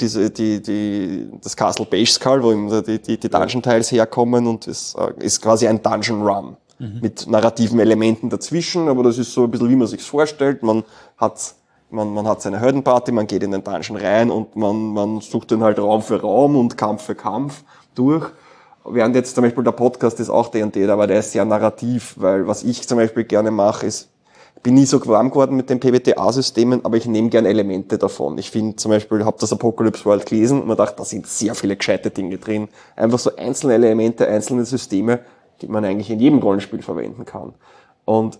das Castle Beige Skull, wo eben die Dungeon-Tiles herkommen und es ist quasi ein Dungeon Run mit narrativen Elementen dazwischen, aber das ist so ein bisschen, wie man sich's vorstellt. Man hat seine Heldenparty, man geht in den Dungeon rein und man sucht dann halt Raum für Raum und Kampf für Kampf durch. Während jetzt zum Beispiel der Podcast ist auch D&D, aber der ist sehr narrativ, weil was ich zum Beispiel gerne mache, ist, ich bin nie so warm geworden mit den PBTA-Systemen, aber ich nehme gerne Elemente davon. Ich finde zum Beispiel, habe das Apocalypse World gelesen und mir dachte, da sind sehr viele gescheite Dinge drin. Einfach so einzelne Elemente, einzelne Systeme, die man eigentlich in jedem Rollenspiel verwenden kann. Und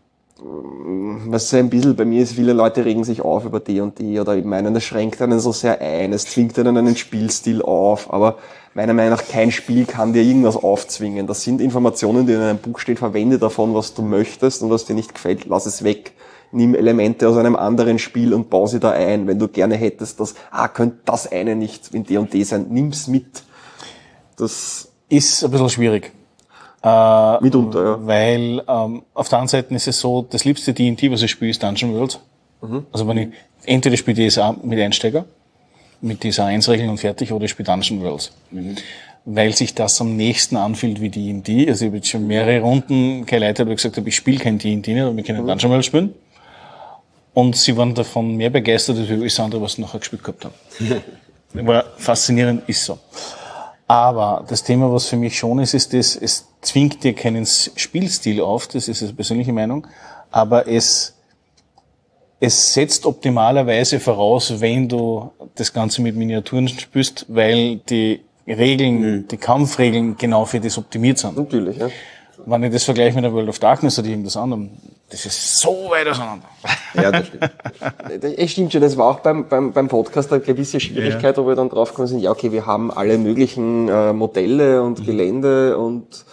was so ein bisschen bei mir ist, viele Leute regen sich auf über D&D oder ich meine, das schränkt einen so sehr ein, es zwingt einen Spielstil auf, aber meiner Meinung nach kein Spiel kann dir irgendwas aufzwingen. Das sind Informationen, die in einem Buch stehen, verwende davon, was du möchtest und was dir nicht gefällt, lass es weg. Nimm Elemente aus einem anderen Spiel und bau sie da ein. Wenn du gerne hättest, könnte das eine nicht in D&D sein, nimm's mit. Das ist ein bisschen schwierig. Mitunter, ja. Weil auf der anderen Seite ist es so, das liebste D&D, was ich spiele, ist Dungeon World. Also wenn ich entweder spiele DSA mit Einsteiger, mit dieser 1-Regeln und fertig, oder ich spiele Dungeon World. Weil sich das am nächsten anfühlt wie D&D. Also ich habe jetzt schon mehrere Runden geleitet, wo ich gesagt habe, ich spiele kein D&D nicht, aber ich kann Dungeon World spielen. Und sie waren davon mehr begeistert, als alles andere, was sie nachher gespielt gehabt haben. War faszinierend, ist so. Aber das Thema, was für mich schon ist, es zwingt dir keinen Spielstil auf, das ist eine persönliche Meinung, aber es setzt optimalerweise voraus, wenn du das Ganze mit Miniaturen spielst, weil die Regeln, die Kampfregeln genau für das optimiert sind. Natürlich, ja. Wenn ich das vergleiche mit der World of Darkness oder irgendwas anderem, das ist so weit auseinander. Ja, das stimmt. Es stimmt schon, das war auch beim Podcast eine gewisse Schwierigkeit, wo wir dann draufgekommen sind, ja okay, wir haben alle möglichen Modelle und Gelände und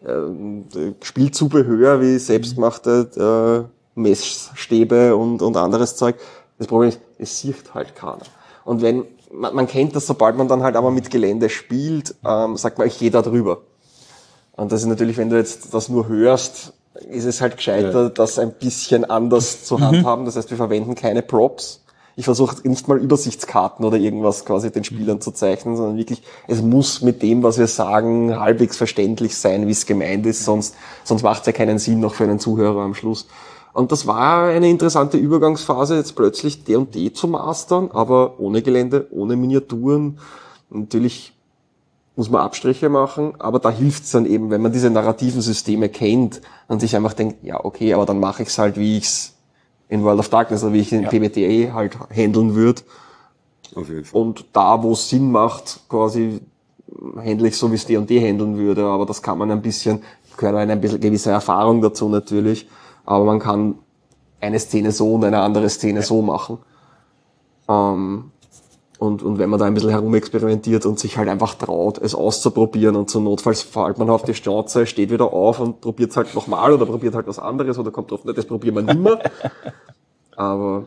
Spielzubehör wie selbstgemachte Messstäbe und anderes Zeug. Das Problem ist, es sieht halt keiner. Und wenn man kennt das, sobald man dann halt aber mit Gelände spielt, sagt man, ich gehe da drüber. Und das ist natürlich, wenn du jetzt das nur hörst, ist es halt gescheiter, das ein bisschen anders zu handhaben. Das heißt, wir verwenden keine Props. Ich versuche nicht mal Übersichtskarten oder irgendwas quasi den Spielern zu zeichnen, sondern wirklich, es muss mit dem, was wir sagen, halbwegs verständlich sein, wie es gemeint ist, sonst macht es ja keinen Sinn noch für einen Zuhörer am Schluss. Und das war eine interessante Übergangsphase, jetzt plötzlich D&D zu mastern, aber ohne Gelände, ohne Miniaturen. Natürlich muss man Abstriche machen, aber da hilft's dann eben, wenn man diese narrativen Systeme kennt und sich einfach denkt, ja okay, aber dann mache ich's halt, wie ich's in World of Darkness oder wie ich in PBTA halt handeln würde. Auf jeden Fall. Und da, wo es Sinn macht, quasi handle ich so, wie es D&D handeln würde, aber das kann man ein bisschen, gehört eine bisschen gewisse Erfahrung dazu natürlich, aber man kann eine Szene so und eine andere Szene so machen. Und wenn man da ein bisschen herumexperimentiert und sich halt einfach traut, es auszuprobieren und zur Notfalls fällt man auf die Schnauze, steht wieder auf und probiert es halt nochmal oder probiert halt was anderes oder kommt drauf, das probieren wir nimmer. Aber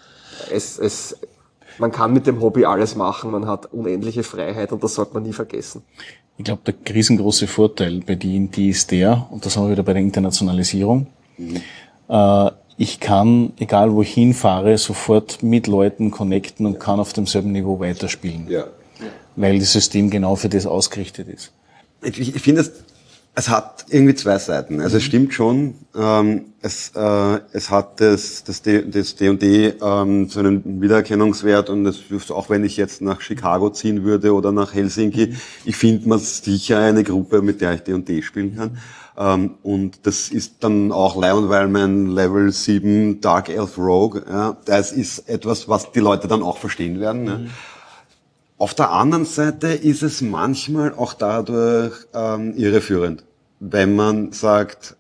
man kann mit dem Hobby alles machen, man hat unendliche Freiheit und das sollte man nie vergessen. Ich glaube, der riesengroße Vorteil bei D&D ist und das haben wir wieder bei der Internationalisierung, ich kann, egal wo ich hinfahre, sofort mit Leuten connecten und kann auf demselben Niveau weiterspielen. Ja. Weil das System genau für das ausgerichtet ist. Ich finde, es hat irgendwie zwei Seiten. Also es stimmt schon, es hat das D&D so einen Wiedererkennungswert und auch wenn ich jetzt nach Chicago ziehen würde oder nach Helsinki, ich finde man sicher eine Gruppe, mit der ich D&D spielen kann. Und das ist dann auch weil mein Level 7 Dark Elf Rogue, ja, das ist etwas, was die Leute dann auch verstehen werden. Ja. Auf der anderen Seite ist es manchmal auch dadurch irreführend, wenn man sagt,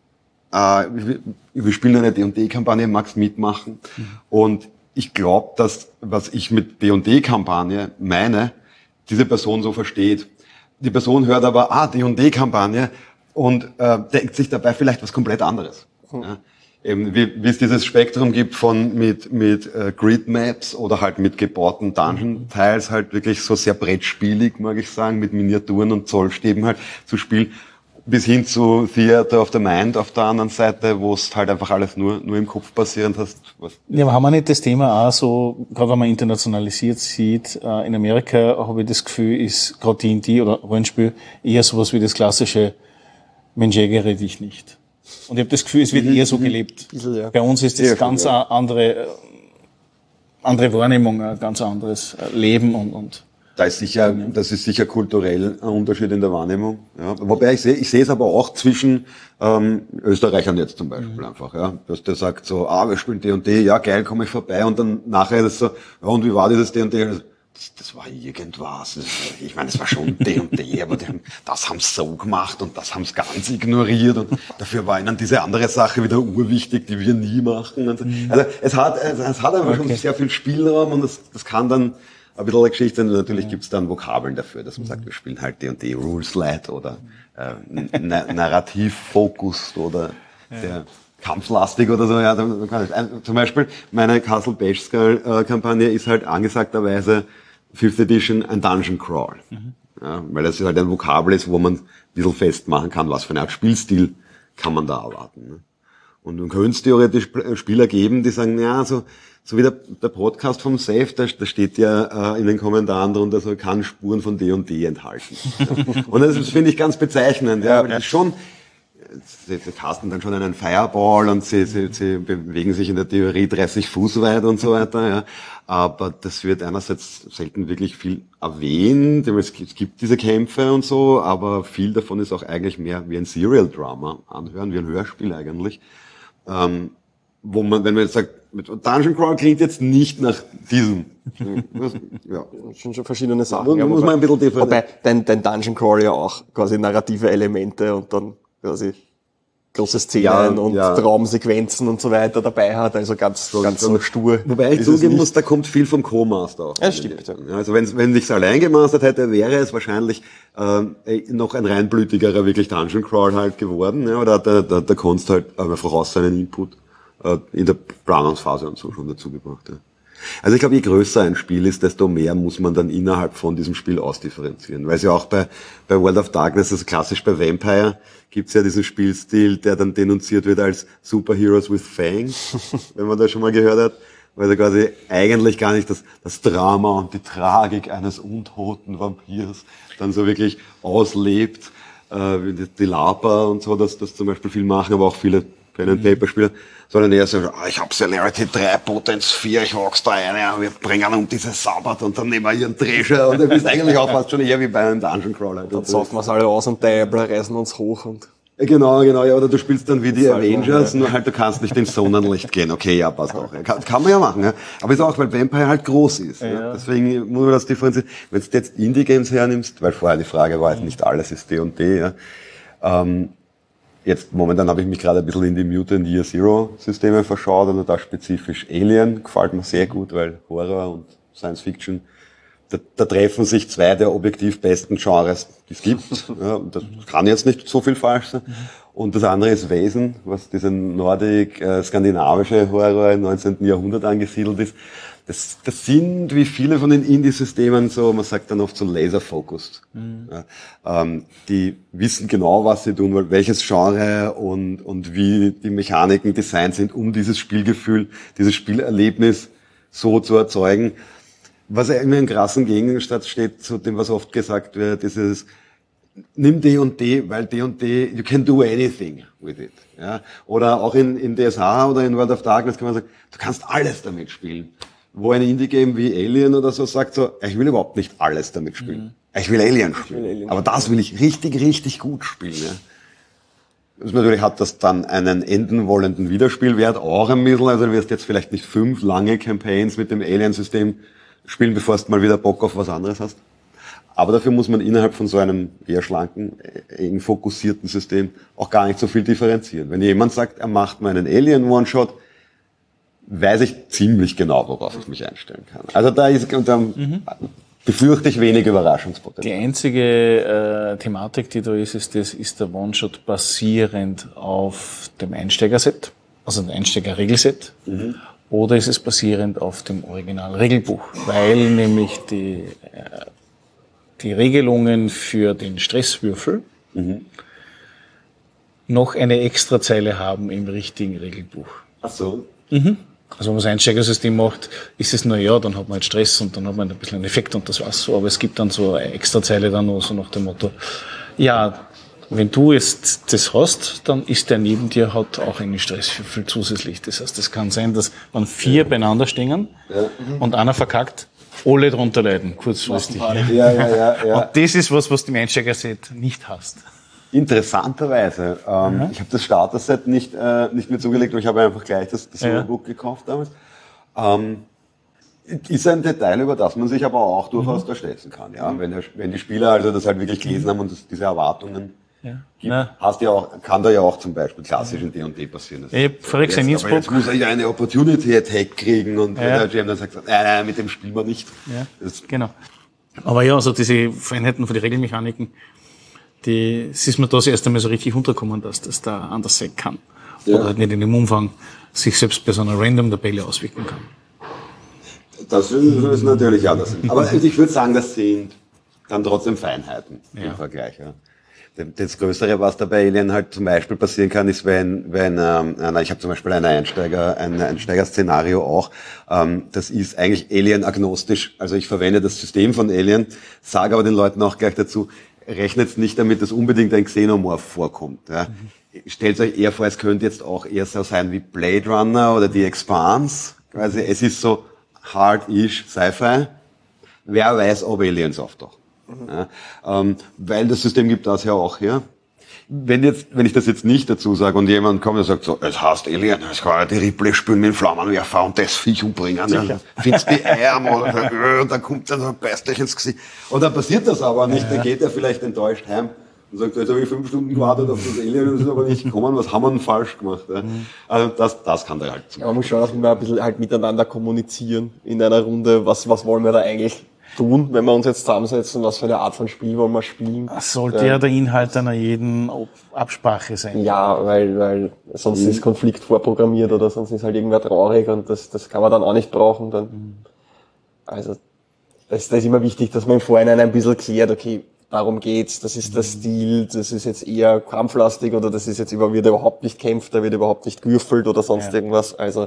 wir spielen eine D&D-Kampagne, magst mitmachen. Und ich glaube, dass was ich mit D&D-Kampagne meine, diese Person so versteht. Die Person hört aber, D&D-Kampagne und denkt sich dabei vielleicht was komplett anderes. Ja. Eben wie es dieses Spektrum gibt von mit Grid Maps oder halt mit gebauten Dungeon Tiles halt wirklich so sehr brettspielig, mag ich sagen, mit Miniaturen und Zollstäben halt zu spielen, bis hin zu Theater of the Mind auf der anderen Seite, wo es halt einfach alles nur im Kopf basierend hast. Ja, aber haben wir nicht das Thema auch so, gerade wenn man internationalisiert sieht, in Amerika habe ich das Gefühl, ist gerade D&D oder Rollenspiel eher sowas wie das klassische Mensch, ärgere dich nicht. Und ich habe das Gefühl, es wird eher so gelebt. Bisschen, ja. Bei uns ist das ganz andere Wahrnehmung, ein ganz anderes Leben und das ist sicher kulturell ein Unterschied in der Wahrnehmung. Ja. Wobei ich sehe es aber auch zwischen Österreichern jetzt zum Beispiel einfach, ja, dass der sagt so, wir spielen D&D, ja geil, komme ich vorbei und dann nachher ist es so, ja und wie war dieses D&D? Das war irgendwas. Ich meine, es war schon D&D, aber das haben sie so gemacht und das haben sie ganz ignoriert und dafür war ihnen diese andere Sache wieder urwichtig, die wir nie machen. Also es hat einfach schon sehr viel Spielraum und das kann dann ein bisschen eine Geschichte sein. Natürlich gibt's dann Vokabeln dafür, dass man sagt, wir spielen halt D&D Rules Light oder narrativ focused oder der kampflastig oder so. Ja, zum Beispiel meine Castle Bashskull Kampagne ist halt angesagterweise 5th Edition ein Dungeon Crawl. Ja, weil das halt ein Vokabel ist, wo man ein bisschen festmachen kann, was für eine Art Spielstil kann man da erwarten. Ne? Und dann könnte es theoretisch Spieler geben, die sagen, ja, so wie der Podcast vom Safe, da steht ja in den Kommentaren drunter, so kann Spuren von D&D enthalten. Und das finde ich ganz bezeichnend, ja, weil das schon, sie casten dann schon einen Fireball und sie bewegen sich in der Theorie 30 Fuß weit und so weiter, ja. Aber das wird einerseits selten wirklich viel erwähnt, es gibt diese Kämpfe und so, aber viel davon ist auch eigentlich mehr wie ein Serial Drama anhören, wie ein Hörspiel eigentlich. Wo man, wenn man jetzt sagt, Dungeon Crawl klingt jetzt nicht nach diesem. Ja. Schon verschiedene Sachen. Da muss man ein bisschen differenzieren. Wobei dein Dungeon Crawl ja auch quasi narrative Elemente und dann quasi große Szenen und Traumsequenzen und so weiter dabei hat, also ganz so stur. Wobei ich zugeben muss, da kommt viel vom Co-Master auch. Ja, stimmt. Ja. Also wenn ich's allein gemastert hätte, wäre es wahrscheinlich noch ein reinblütigerer wirklich Dungeon Crawl halt geworden. Ja, oder da konntest halt einfach aus seinen Input in der Planungsphase und so schon dazu gebracht. Ja. Also ich glaube, je größer ein Spiel ist, desto mehr muss man dann innerhalb von diesem Spiel ausdifferenzieren. Weil es ja auch bei World of Darkness, also klassisch bei Vampire, gibt's ja diesen Spielstil, der dann denunziert wird als Superheroes with Fangs, wenn man das schon mal gehört hat. Weil er quasi eigentlich gar nicht das Drama und die Tragik eines untoten Vampirs dann so wirklich auslebt, wie die Lapa und so, das zum Beispiel viel machen, aber auch viele Pen-and-Paper-Spieler, sondern eher so, ich hab Celerity 3, Potenz 4, ich hock's da rein, wir bringen um diese Sabbat und dann nehmen wir ihren Treasure und du bist eigentlich auch fast schon eher wie bei einem Dungeon Crawler. Dann saufen wir's alle aus und Diablo reißen uns hoch und... Genau, ja, oder du spielst dann wie die Avengers, nur halt du kannst nicht ins Sonnenlicht gehen. Okay, ja, passt auch. Ja. Kann man ja machen, ja. Aber ist auch, weil Vampire halt groß ist. Ja. Deswegen muss man das differenzieren. Wenn du jetzt Indie-Games hernimmst, weil vorher die Frage war, nicht alles ist D&D, ja. Jetzt momentan habe ich mich gerade ein bisschen in die Mutant Year Zero Systeme verschaut, also da spezifisch Alien gefällt mir sehr gut, weil Horror und Science Fiction da treffen sich zwei der objektiv besten Genres, die es gibt. Ja, das kann jetzt nicht so viel falsch sein. Und das andere ist Wesen, was diese nordic-skandinavische Horror im 19. Jahrhundert angesiedelt ist. Das sind, wie viele von den Indie-Systemen, so, man sagt dann oft so laser-focused. Ja, die wissen genau, was sie tun wollen, welches Genre und wie die Mechaniken designt sind, um dieses Spielgefühl, dieses Spielerlebnis so zu erzeugen. Was irgendwie einen krassen Gegensatz steht zu dem, was oft gesagt wird, dieses nimm D und D, weil D und D, you can do anything with it. Ja? Oder auch in DSA oder in World of Darkness kann man sagen, du kannst alles damit spielen. Wo ein Indie-Game wie Alien oder so sagt so, ich will überhaupt nicht alles damit spielen. Ich will Alien spielen. Aber das will ich richtig, richtig gut spielen. Ja? Also natürlich hat das dann einen enden wollenden Wiederspielwert auch ein bisschen. Also du wirst jetzt vielleicht nicht 5 lange Campaigns mit dem Alien-System spielen, bevor du mal wieder Bock auf was anderes hast. Aber dafür muss man innerhalb von so einem eher schlanken, eng fokussierten System auch gar nicht so viel differenzieren. Wenn jemand sagt, er macht mal einen Alien-One-Shot, weiß ich ziemlich genau, worauf ich mich einstellen kann. Also da befürchte ich wenig Überraschungspotenzial. Die einzige Thematik, die da ist der One-Shot basierend auf dem Einsteigerset, also dem Einsteiger-Regelset, oder ist es basierend auf dem Original-Regelbuch, weil nämlich die Regelungen für den Stresswürfel noch eine Extrazeile haben im richtigen Regelbuch. Ach so. Also wenn man das Einsteigersystem macht, ist es nur ja, dann hat man halt Stress und dann hat man ein bisschen einen Effekt und das war's so. Aber es gibt dann so eine Extrazeile dann noch so nach dem Motto, ja, wenn du jetzt das hast, dann ist der neben dir hat auch einen Stresswürfel zusätzlich. Das heißt, es kann sein, dass man 4 beieinander stehen und einer verkackt, alle drunter leiden, kurzfristig. Ja. Und das ist was du im Einsteigerset nicht hast. Interessanterweise, ich habe das Starter-Set nicht mir zugelegt, aber ich habe einfach gleich das Book gekauft damals. Ist ein Detail, über das man sich aber auch durchaus erstellen kann. Ja? Wenn die Spieler also das halt wirklich gelesen haben und diese Erwartungen gibt, kann da ja auch zum Beispiel klassisch in D&D passieren. Ich habe voriges in Innsbruck. Jetzt muss er ja eine Opportunity-Attack kriegen und der GM dann sagt, nein, mit dem spielen wir nicht. Ja, genau. Aber ja, also diese Feinheiten von den Regelmechaniken, es ist mir da das erste Mal so richtig untergekommen, dass das da anders sein kann. Oder halt nicht in dem Umfang sich selbst bei so einer Random-Tabelle auswirken kann. Das ist natürlich anders. Aber ich würde sagen, das sind dann trotzdem Feinheiten im Vergleich. Ja. Das Größere, was da bei Alien halt zum Beispiel passieren kann, ist, wenn ich habe zum Beispiel ein Einsteiger-Szenario auch, das ist eigentlich Alien-agnostisch. Also ich verwende das System von Alien, sage aber den Leuten auch gleich dazu, rechnet nicht damit, dass unbedingt ein Xenomorph vorkommt. Ja. Stellt euch eher vor, es könnte jetzt auch eher so sein wie Blade Runner oder The Expanse. Quasi, es ist so hard-ish Sci-Fi. Wer weiß, ob Aliens auftauchen. Ja. Weil das System gibt das ja auch her. Wenn ich das jetzt nicht dazu sage und jemand kommt und sagt so, es heißt Alien, es kann ja die Ripley spielen mit dem Flammenwerfer und das Viech umbringen. Ja. Findest die Eier und dann kommt dann so ein beißt euch ins Gesicht. Und dann passiert das aber nicht, dann geht er vielleicht enttäuscht heim und sagt, jetzt habe ich 5 Stunden gewartet auf das Alien und es ist aber nicht gekommen, was haben wir denn falsch gemacht? Ja. Also das kann da halt ja, man muss schauen, dass wir ein bisschen halt miteinander kommunizieren in einer Runde, was wollen wir da eigentlich tun, wenn wir uns jetzt zusammensetzen, was für eine Art von Spiel wollen wir spielen. Sollte ja der Inhalt einer jeden Absprache sein. Ja, weil sonst ist Konflikt vorprogrammiert oder sonst ist halt irgendwer traurig und das kann man dann auch nicht brauchen. Dann. Also das ist immer wichtig, dass man im Vorhinein ein bisschen klärt, okay, darum geht's, das ist der Stil, das ist jetzt eher kampflastig oder das ist jetzt wird überhaupt nicht kämpft, da wird überhaupt nicht gewürfelt oder sonst irgendwas. Also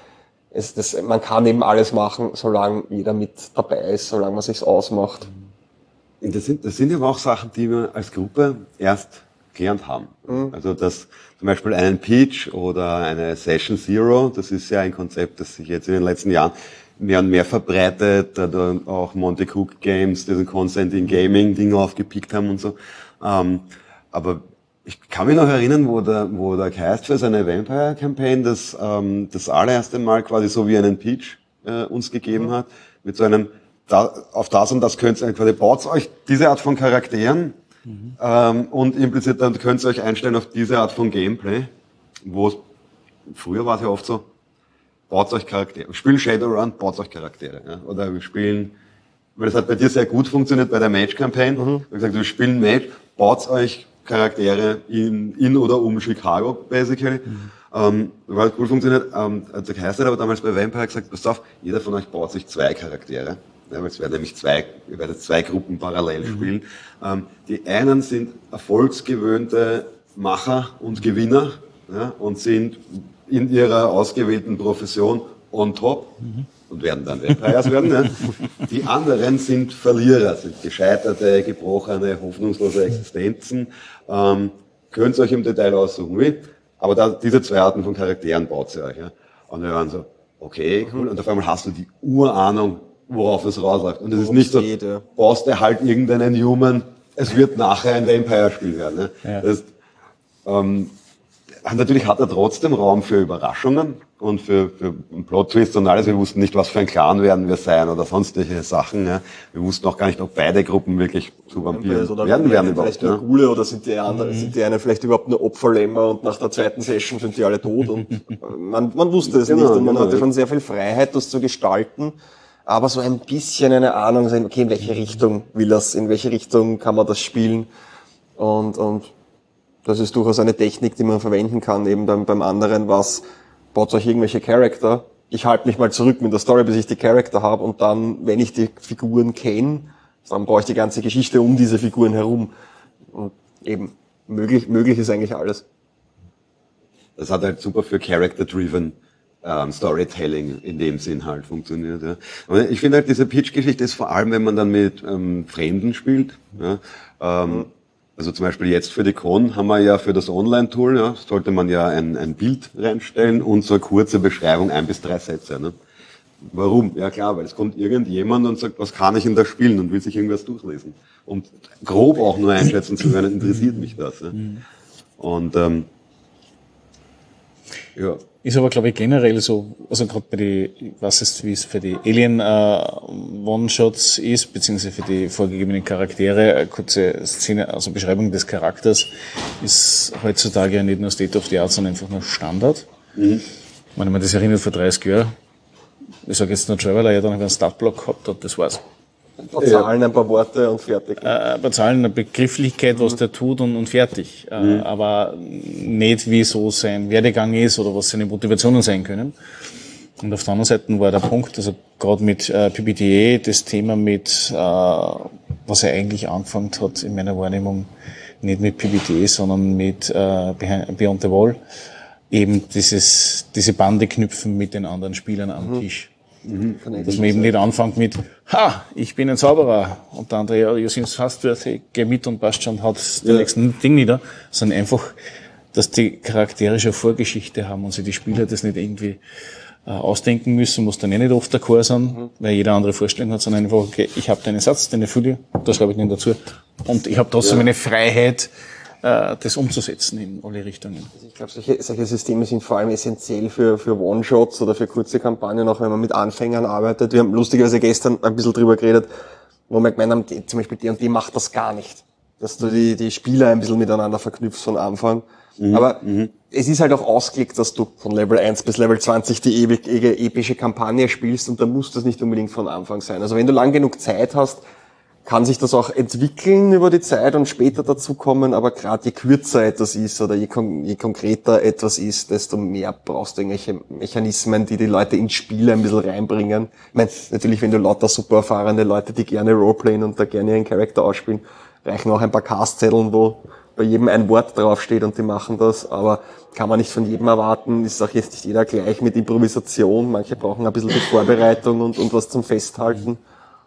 man kann eben alles machen, solange jeder mit dabei ist, solange man sich's ausmacht. Das sind aber auch Sachen, die wir als Gruppe erst gelernt haben. Also das zum Beispiel einen Pitch oder eine Session Zero, das ist ja ein Konzept, das sich jetzt in den letzten Jahren mehr und mehr verbreitet, da auch Monte Cook Games, diesen Consent in Gaming Ding aufgepickt haben und so. Aber ich kann mich noch erinnern, wo der Geist für seine Vampire Campaign das allererste Mal quasi so wie einen Pitch uns gegeben hat, mit so einem auf das und das könnt ihr quasi baut euch diese Art von Charakteren und implizit dann könnt ihr euch einstellen auf diese Art von Gameplay, früher war es ja oft so, baut euch Charaktere. Wir spielen Shadowrun, baut euch Charaktere. Ja? Oder wir spielen weil das hat bei dir sehr gut funktioniert bei der Match-Campaign. Du hast gesagt, wir spielen ein Match, baut euch Charaktere in oder um Chicago, basically. Weil es gut funktioniert. Der Kaiser hat aber damals bei Vampire gesagt, pass auf, jeder von euch baut sich 2 Charaktere. Ja, weil es werden nämlich ihr werdet 2 Gruppen parallel spielen. Die einen sind erfolgsgewöhnte Macher und Gewinner, ja, und sind in ihrer ausgewählten Profession on top und werden dann Vampires werden. Ja. Die anderen sind Verlierer, sind gescheiterte, gebrochene, hoffnungslose Existenzen. Könnt ihr euch im Detail aussuchen, wie? Aber diese 2 Arten von Charakteren baut ihr euch. Ja. Und wir waren so, okay, cool. Und auf einmal hast du die Urahnung, worauf es rausläuft. Und es ist nicht so, baust du halt irgendeinen Human, es wird nachher ein Vampire-Spiel werden. Ne? Ja. Das, natürlich hat er trotzdem Raum für Überraschungen und für Plot-Twists und alles. Wir wussten nicht, was für ein Clan werden wir sein oder sonstige Sachen. Ja. Wir wussten auch gar nicht, ob beide Gruppen wirklich zu Vampiren werden überhaupt. Vielleicht nur Ghule oder sind die anderen, sind die einen vielleicht überhaupt nur Opferlämmer und nach der zweiten Session sind die alle tot und man wusste es nicht und man hatte schon sehr viel Freiheit, das zu gestalten. Aber so ein bisschen eine Ahnung sein, okay, in welche Richtung will das, in welche Richtung kann man das spielen und das ist durchaus eine Technik, die man verwenden kann, eben beim anderen, baut euch irgendwelche Charakter. Ich halte mich mal zurück mit der Story, bis ich die Charakter habe und dann, wenn ich die Figuren kenne, dann brauche ich die ganze Geschichte um diese Figuren herum. Und eben, möglich ist eigentlich alles. Das hat halt super für Character-driven Storytelling in dem Sinn halt funktioniert. Ja. Aber ich finde halt, diese Pitch-Geschichte ist vor allem, wenn man dann mit Fremden spielt. Ja. Also zum Beispiel jetzt für die Con haben wir ja für das Online-Tool, ja, sollte man ja ein Bild reinstellen und so eine kurze Beschreibung, 1 bis 3 Sätze. Ne? Warum? Ja klar, weil es kommt irgendjemand und sagt, was kann ich denn da spielen und will sich irgendwas durchlesen. Und grob auch nur einschätzen zu können, interessiert mich das. Ja. Und ja. Ist aber, glaube ich, generell so, also gerade wie es für die Alien One-Shots ist, beziehungsweise für die vorgegebenen Charaktere, eine kurze Szene, also Beschreibung des Charakters, ist heutzutage ja nicht nur State of the Art, sondern einfach nur Standard. Wenn man das erinnert, vor 30 Jahren, ich sage jetzt nur Traveler, ja, dann haben wir einen Startblock gehabt und das war's. Ein paar Zahlen, ein paar Worte und fertig. Ein paar Zahlen, eine Begrifflichkeit, was der tut und fertig. Aber nicht, wie so sein Werdegang ist oder was seine Motivationen sein können. Und auf der anderen Seite war der Punkt, also gerade mit PBTA, das Thema mit, was er eigentlich angefangen hat in meiner Wahrnehmung, nicht mit PBTA, sondern mit Beyond the Wall, eben diese Bande knüpfen mit den anderen Spielern am Tisch. Dass man eben nicht anfängt mit, ich bin ein Zauberer, und der andere, ja, Josins Fastwürfe, geh mit und passt schon, hat den nächsten Ding nieder, sondern einfach, dass die Charaktere schon Vorgeschichte haben und sich die Spieler das nicht irgendwie ausdenken müssen, muss dann nicht oft d'accord sein, weil jeder andere Vorstellung hat, sondern einfach, okay, ich habe den Satz, den erfülle ich, da schreibe ich nicht dazu, und ich habe trotzdem eine Freiheit, das umzusetzen in alle Richtungen. Also ich glaube, solche Systeme sind vor allem essentiell für One-Shots oder für kurze Kampagnen, auch wenn man mit Anfängern arbeitet. Wir haben lustigerweise gestern ein bisschen drüber geredet, wo wir gemeint haben, zum Beispiel die macht das gar nicht. Dass du die Spieler ein bisschen miteinander verknüpfst von Anfang. Aber es ist halt auch ausgelegt, dass du von Level 1 bis Level 20 die ewige epische Kampagne spielst und dann muss das nicht unbedingt von Anfang sein. Also wenn du lang genug Zeit hast, kann sich das auch entwickeln über die Zeit und später dazukommen, aber gerade je kürzer etwas ist oder je konkreter etwas ist, desto mehr brauchst du irgendwelche Mechanismen, die Leute ins Spiel ein bisschen reinbringen. Ich meine, natürlich, wenn du lauter super erfahrene Leute, die gerne Roleplayen und da gerne ihren Charakter ausspielen, reichen auch ein paar Castzetteln, wo bei jedem ein Wort draufsteht und die machen das, aber kann man nicht von jedem erwarten, ist auch jetzt nicht jeder gleich mit Improvisation, manche brauchen ein bisschen die Vorbereitung und was zum Festhalten.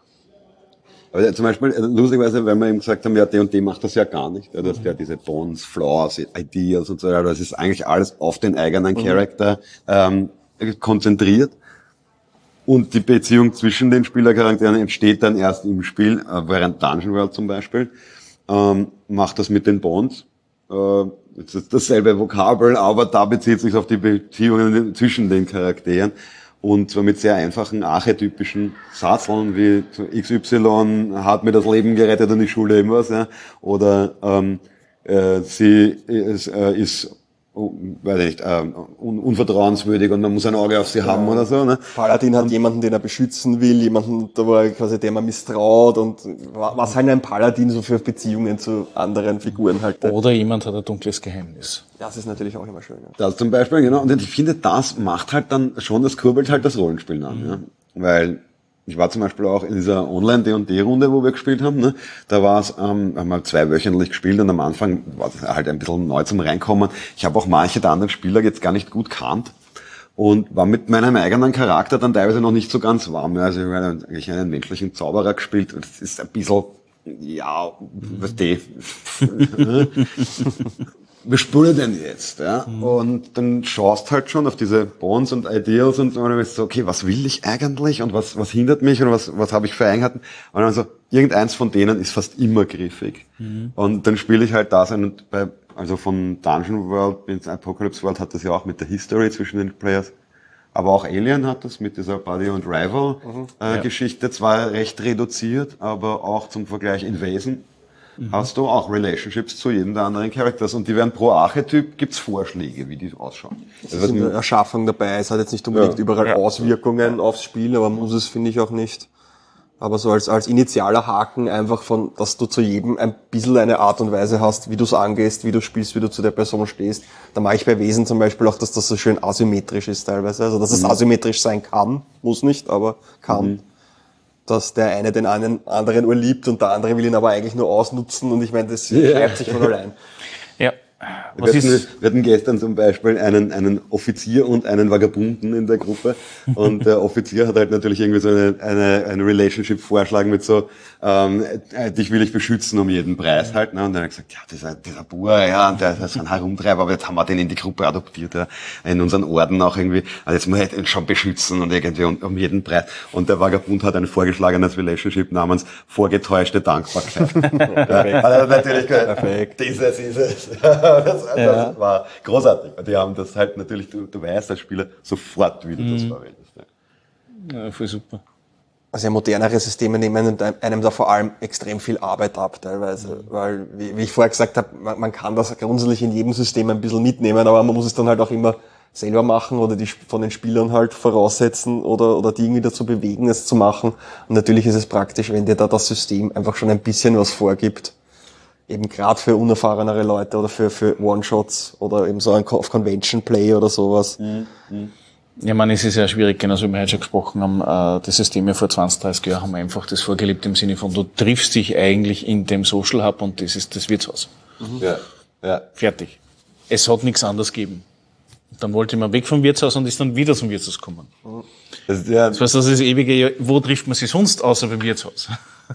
Aber zum Beispiel, lustigerweise, weil wir eben gesagt haben, ja, D&D macht das ja gar nicht. Ja, dass der diese Bones, Flaws, Ideas und so weiter, das ist eigentlich alles auf den eigenen Charakter konzentriert. Und die Beziehung zwischen den Spielercharakteren entsteht dann erst im Spiel, während Dungeon World zum Beispiel, macht das mit den Bonds. Es ist dasselbe Vokabel, aber da bezieht sich auf die Beziehungen zwischen den Charakteren. Und zwar mit sehr einfachen, archetypischen Satzern wie XY hat mir das Leben gerettet und die Schule irgendwas, ja. Oder sie ist weiß ich nicht, unvertrauenswürdig und man muss ein Auge auf sie haben oder so. Ne? Paladin hat jemanden, den er beschützen will, jemanden, wo er quasi dem er misstraut und was halt ein Paladin so für Beziehungen zu anderen Figuren halt. Oder jemand hat ein dunkles Geheimnis. Das ist natürlich auch immer schön. Ja. Das zum Beispiel, genau. Und ich finde, das macht halt dann schon, das kurbelt halt das Rollenspiel an. Ja? Weil ich war zum Beispiel auch in dieser Online-D&D-Runde, wo wir gespielt haben. Ne? Da war es, haben wir 2-wöchentlich gespielt und am Anfang war es halt ein bisschen neu zum Reinkommen. Ich habe auch manche der anderen Spieler jetzt gar nicht gut kannt und war mit meinem eigenen Charakter dann teilweise noch nicht so ganz warm. Also ich habe eigentlich einen menschlichen Zauberer gespielt. Das ist ein bisschen, ja, was die... Wir spielen denn jetzt, ja? Und dann schaust halt schon auf diese Bonds und Ideals und dann bist du so, okay, was will ich eigentlich und was hindert mich und was habe ich für Eigenheiten? Und dann so, irgendeins von denen ist fast immer griffig. Und dann spiele ich halt das ein und also von Dungeon World bis Apocalypse World hat das ja auch mit der History zwischen den Players. Aber auch Alien hat das mit dieser Buddy und Rival Geschichte zwar recht reduziert, aber auch zum Vergleich Invasion. Hast du auch Relationships zu jedem der anderen Charakters und die werden pro Archetyp, gibt's Vorschläge, wie die ausschauen. Es ist eine Erschaffung dabei, es hat jetzt nicht unbedingt überall Auswirkungen aufs Spiel, aber muss es, finde ich, auch nicht. Aber so als initialer Haken einfach von, dass du zu jedem ein bisschen eine Art und Weise hast, wie du es angehst, wie du spielst, wie du zu der Person stehst. Da mache ich bei Wesen zum Beispiel auch, dass das so schön asymmetrisch ist teilweise. Also, dass es asymmetrisch sein kann, muss nicht, aber kann. Dass der eine den anderen urliebt und der andere will ihn aber eigentlich nur ausnutzen und ich meine, das schreibt sich von allein. Ja. Wir hatten gestern zum Beispiel einen Offizier und einen Vagabunden in der Gruppe und der Offizier hat halt natürlich irgendwie so eine Relationship-Vorschlag mit so, dich will ich beschützen um jeden Preis halt, ne? Und dann hat er gesagt, ja, dieser Bauer, ja, und der ist ein Herumtreiber, aber jetzt haben wir den in die Gruppe adoptiert, ja, in unseren Orden auch irgendwie, also jetzt muss ich ihn schon beschützen und irgendwie um jeden Preis. Und der Vagabund hat ein vorgeschlagenes Relationship namens vorgetäuschte Dankbarkeit. Also natürlich Perfekt. Dieses. Das war großartig. Die haben das halt natürlich, du weißt als Spieler sofort, wie du das verwendest. Ja, voll super. Also modernere Systeme nehmen einem da vor allem extrem viel Arbeit ab teilweise, weil, wie ich vorher gesagt habe, man kann das grundsätzlich in jedem System ein bisschen mitnehmen, aber man muss es dann halt auch immer selber machen oder die von den Spielern halt voraussetzen oder die irgendwie dazu bewegen, es zu machen. Und natürlich ist es praktisch, wenn dir da das System einfach schon ein bisschen was vorgibt. Eben gerade für unerfahrenere Leute oder für One-Shots oder eben so auf Convention-Play oder sowas. Ja, man, es ist ja schwierig, genauso wie wir heute schon gesprochen haben, das System ja vor 20, 30 Jahren haben wir einfach das vorgelebt im Sinne von, du triffst dich eigentlich in dem Social Hub und das ist das Wirtshaus. Ja. Fertig. Es hat nichts anderes gegeben. Dann wollte man weg vom Wirtshaus und ist dann wieder zum Wirtshaus gekommen. Das heißt, das ist ewige, wo trifft man sich sonst außer beim Wirtshaus?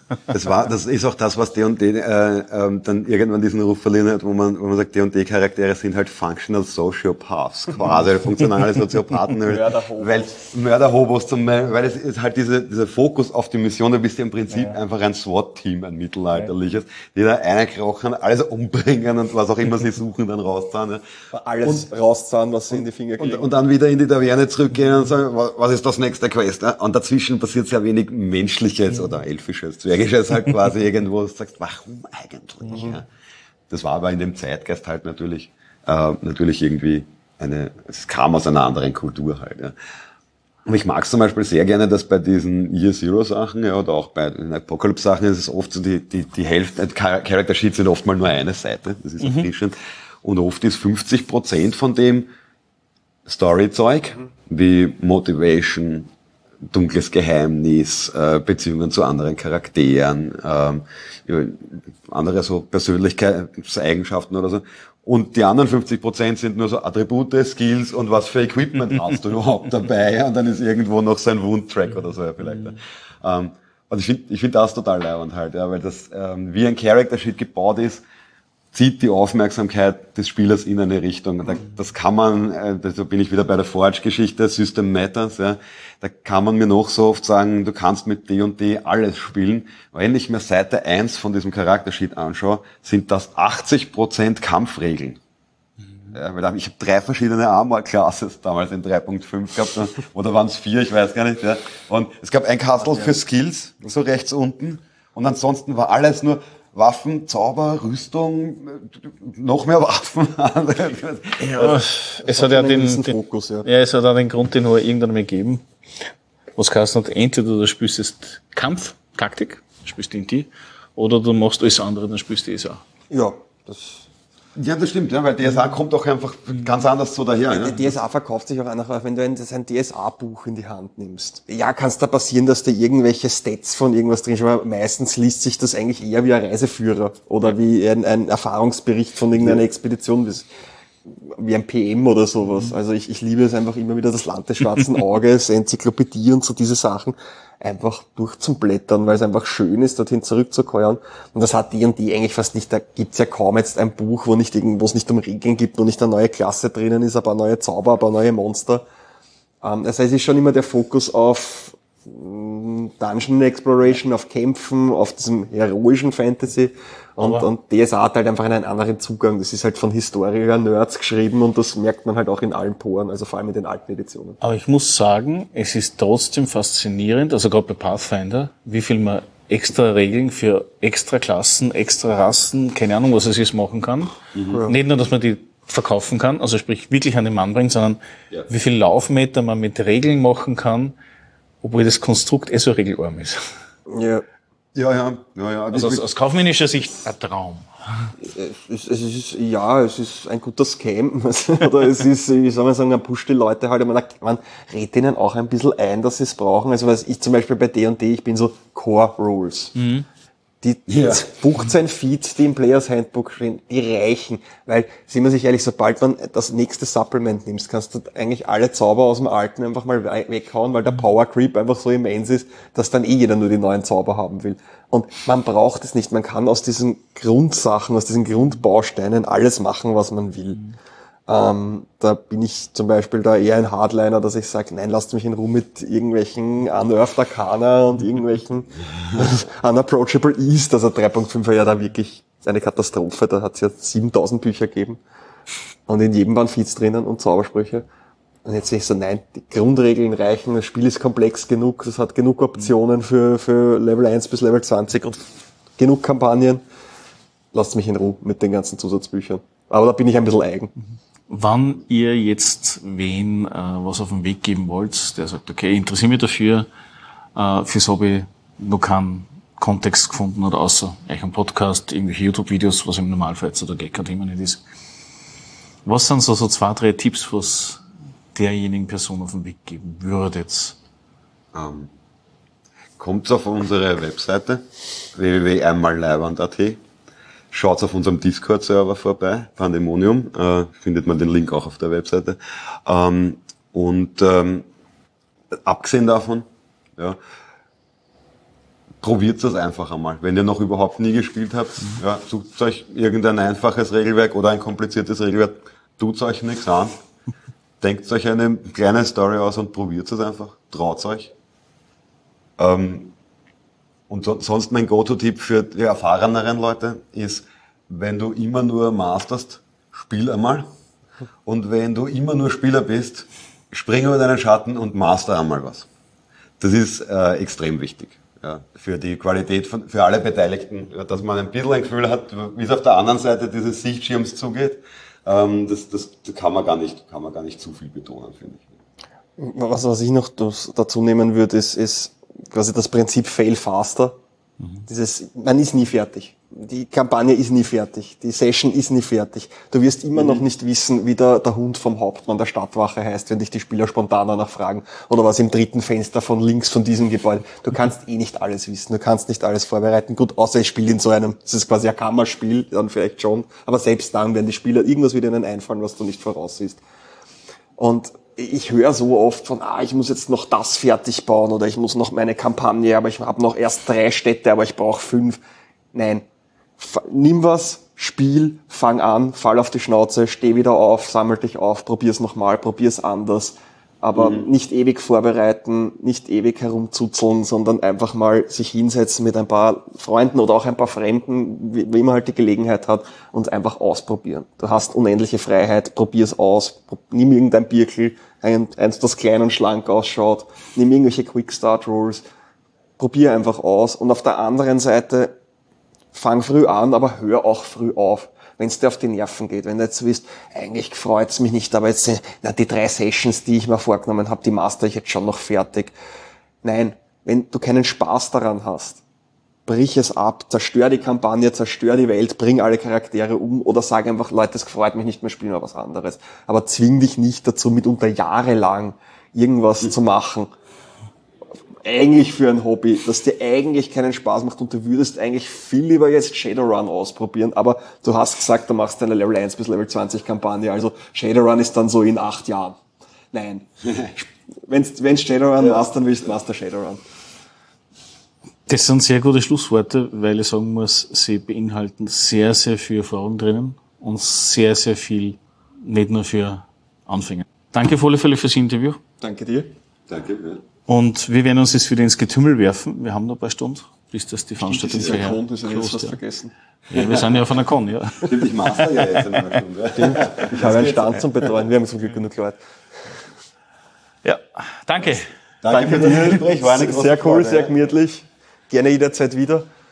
Das ist auch das, was D&D dann irgendwann diesen Ruf verliehen hat, wo man sagt, D&D-Charaktere sind halt Functional Sociopaths, quasi funktionale Soziopathen, weil Mörderhobos weil es ist halt dieser Fokus auf die Mission, da bist du im Prinzip einfach ein SWAT-Team, ein mittelalterliches, die da einkrochen, alles umbringen und was auch immer sie suchen, dann rauszahlen. Ja. Alles rauszahlen, was sie in die Finger kriegen. Und dann wieder in die Taverne zurückgehen und sagen, was ist das nächste Quest? Ja? Und dazwischen passiert sehr wenig Menschliches oder Elfisches. Zwergisches halt quasi irgendwo, wo du sagst, warum eigentlich? Ja. Das war aber in dem Zeitgeist halt natürlich irgendwie es kam aus einer anderen Kultur halt. Ja. Und ich mag es zum Beispiel sehr gerne, dass bei diesen Year Zero Sachen, ja, oder auch bei den Apocalypse Sachen ist es oft so, die Hälfte, Character Sheets sind oft mal nur eine Seite, das ist erfrischend. Und oft ist 50% von dem Storyzeug, wie Motivation, dunkles Geheimnis, Beziehungen zu anderen Charakteren, andere so Persönlichkeitseigenschaften oder so. Und die anderen 50% sind nur so Attribute, Skills und was für Equipment hast du überhaupt dabei. Ja? Und dann ist irgendwo noch so ein Wundtrack oder so ja, vielleicht. Und ich finde das total leibend halt, ja, weil das wie ein Character Sheet gebaut ist, zieht die Aufmerksamkeit des Spielers in eine Richtung. Das kann man, da bin ich wieder bei der Forge-Geschichte, System Matters, ja. Da kann man mir noch so oft sagen, du kannst mit D&D alles spielen. Wenn ich mir Seite 1 von diesem Charaktersheet anschaue, sind das 80% Kampfregeln. Ja, weil ich habe 3 verschiedene Armor-Classes damals in 3.5 gehabt, oder waren es 4, ich weiß gar nicht. Ja. Und es gab ein Castle für Skills, so rechts unten, und ansonsten war alles nur Waffen, Zauber, Rüstung, noch mehr Waffen. Ja, es hat ja den Fokus, ja. Ja, es hat auch den Grund, den wir irgendwann mal gegeben. Was kannst du nicht? Entweder du spielst jetzt Kampf, Taktik, spielst D&D, oder du machst alles andere, dann spielst du DSA. Ja, Das stimmt, ja, weil DSA kommt auch einfach ganz anders so daher. Ja. Die DSA verkauft sich auch einfach, wenn du ein DSA-Buch in die Hand nimmst. Ja, kann es da passieren, dass da irgendwelche Stats von irgendwas drin sind, aber meistens liest sich das eigentlich eher wie ein Reiseführer oder wie ein Erfahrungsbericht von irgendeiner Expedition, wie ein PM oder sowas. Also ich liebe es einfach immer wieder, das Land des schwarzen Auges, Enzyklopädie und so diese Sachen einfach durchzublättern, weil es einfach schön ist, dorthin zurückzukehren. Und das hat D&D eigentlich fast nicht. Da gibt's ja kaum jetzt ein Buch, wo es nicht um Regeln gibt, wo nicht eine neue Klasse drinnen ist, ein paar neue Zauber, ein paar neue Monster. Das heißt, es ist schon immer der Fokus auf Dungeon Exploration, auf Kämpfen, auf diesem heroischen Fantasy. Und DSA hat halt einfach einen anderen Zugang. Das ist halt von Historiker-Nerds geschrieben und das merkt man halt auch in allen Poren, also vor allem in den alten Editionen. Aber ich muss sagen, es ist trotzdem faszinierend, also gerade bei Pathfinder, wie viel man extra Regeln für extra Klassen, extra Rassen, keine Ahnung, was es ist, machen kann. Ja. Nicht nur, dass man die verkaufen kann, also sprich wirklich an den Mann bringt, sondern wie viel Laufmeter man mit Regeln machen kann, obwohl das Konstrukt so regelarm ist. Ja. Ja. Also aus kaufmännischer Sicht ein Traum. Es ist ein guter Scam. Oder es ist, wie soll man sagen, man pusht die Leute halt, man redet ihnen auch ein bisschen ein, dass sie es brauchen. Also was ich zum Beispiel bei D&D, ich bin so Core Rules. Mhm. Die 15 Feeds, die im Players Handbook stehen, die reichen. Weil, sehen wir sich ehrlich, sobald man das nächste Supplement nimmst, kannst du eigentlich alle Zauber aus dem Alten einfach mal weghauen, weil der Power Creep einfach so immens ist, dass dann jeder nur die neuen Zauber haben will. Und man braucht es nicht. Man kann aus diesen Grundsachen, aus diesen Grundbausteinen alles machen, was man will. Da bin ich zum Beispiel da eher ein Hardliner, dass ich sage, nein, lasst mich in Ruhe mit irgendwelchen Unearthed Arcana und irgendwelchen Unapproachable East, also 3.5er ja da wirklich eine Katastrophe, da hat es ja 7000 Bücher gegeben und in jedem waren Feeds drinnen und Zaubersprüche. Und jetzt sehe ich so, nein, die Grundregeln reichen, das Spiel ist komplex genug, das hat genug Optionen für Level 1 bis Level 20 und genug Kampagnen. Lasst mich in Ruhe mit den ganzen Zusatzbüchern. Aber da bin ich ein bisschen eigen. Wann ihr jetzt wen was auf den Weg geben wollt, der sagt, okay, ich interessiere mich dafür, fürs habe ich noch keinen Kontext gefunden oder außer euch einen Podcast, irgendwelche YouTube-Videos, was im Normalfall jetzt oder kein Thema nicht ist. Was sind so 2, 3 Tipps, was derjenigen Person auf den Weg geben würdet? Kommt auf unsere Webseite www.einmalleiband.at. Schaut auf unserem Discord-Server vorbei, Pandemonium, findet man den Link auch auf der Webseite. Abgesehen davon, probiert das einfach einmal. Wenn ihr noch überhaupt nie gespielt habt, sucht euch irgendein einfaches Regelwerk oder ein kompliziertes Regelwerk, tut's euch nichts an, denkt euch eine kleine Story aus und probiert es einfach, traut's euch. Und sonst mein Go-To-Tipp für die erfahreneren Leute ist, wenn du immer nur masterst, spiel einmal. Und wenn du immer nur Spieler bist, spring über deinen Schatten und master einmal was. Das ist extrem wichtig. Ja, für die Qualität für alle Beteiligten, dass man ein bisschen ein Gefühl hat, wie es auf der anderen Seite dieses Sichtschirms zugeht. Das kann man gar nicht zu viel betonen, finde ich. Was ich noch dazu nehmen würde, ist quasi das Prinzip Fail Faster. Man ist nie fertig. Die Kampagne ist nie fertig. Die Session ist nie fertig. Du wirst immer noch nicht wissen, wie der Hund vom Hauptmann der Stadtwache heißt, wenn dich die Spieler spontan danach fragen. Oder was im dritten Fenster von links von diesem Gebäude. Du kannst nicht alles wissen. Du kannst nicht alles vorbereiten. Gut, außer ich spiele in so einem, das ist quasi ein Kammerspiel, dann vielleicht schon. Aber selbst dann werden die Spieler irgendwas wieder ihnen einfallen, was du nicht voraussiehst. Und ich höre so oft von, ich muss jetzt noch das fertig bauen oder ich muss noch meine Kampagne, aber ich habe noch erst 3 Städte, aber ich brauche 5. Nein, nimm was, spiel, fang an, fall auf die Schnauze, steh wieder auf, sammel dich auf, probier's nochmal, probier's anders. Aber nicht ewig vorbereiten, nicht ewig herumzuzeln, sondern einfach mal sich hinsetzen mit ein paar Freunden oder auch ein paar Fremden, wie man halt die Gelegenheit hat, und einfach ausprobieren. Du hast unendliche Freiheit, probier's aus, nimm irgendein Birkel, eins, das klein und schlank ausschaut, nimm irgendwelche Quick Start Rules, probier einfach aus. Und auf der anderen Seite, fang früh an, aber hör auch früh auf. Wenn es dir auf die Nerven geht, wenn du jetzt wisst, eigentlich freut's mich nicht, aber jetzt die 3 Sessions, die ich mir vorgenommen habe, die master ich jetzt schon noch fertig. Nein, wenn du keinen Spaß daran hast, brich es ab, zerstör die Kampagne, zerstör die Welt, bring alle Charaktere um oder sag einfach, Leute, es freut mich nicht mehr, spielen wir was anderes. Aber zwing dich nicht dazu, mitunter jahrelang irgendwas zu machen. Eigentlich für ein Hobby, das dir eigentlich keinen Spaß macht und du würdest eigentlich viel lieber jetzt Shadowrun ausprobieren, aber du hast gesagt, du machst deine Level 1 bis Level 20 Kampagne, also Shadowrun ist dann so in 8 Jahren. Nein. Wenn Shadowrun machst, dann willst du Master Shadowrun. Das sind sehr gute Schlussworte, weil ich sagen muss, sie beinhalten sehr, sehr viel Erfahrung drinnen und sehr, sehr viel, nicht nur für Anfänger. Danke auf alle Fälle fürs Interview. Danke dir. Danke. Ja. Und wir werden uns jetzt wieder ins Getümmel werfen. Wir haben noch ein paar Stunden, bis das die Veranstaltung Das ist ja Con, das habe ich jetzt fast vergessen. Ja, wir sind ja auf einer Con, ja. Stimmt, ich master ja jetzt in einer Stunde. Stimmt. Ich habe einen Stand zum Betreuen. Wir haben zum Glück genug Leute. Ja, danke. Danke für das Gespräch. War eine große Sehr cool, Freude. sehr gemütlich. Gerne jederzeit wieder.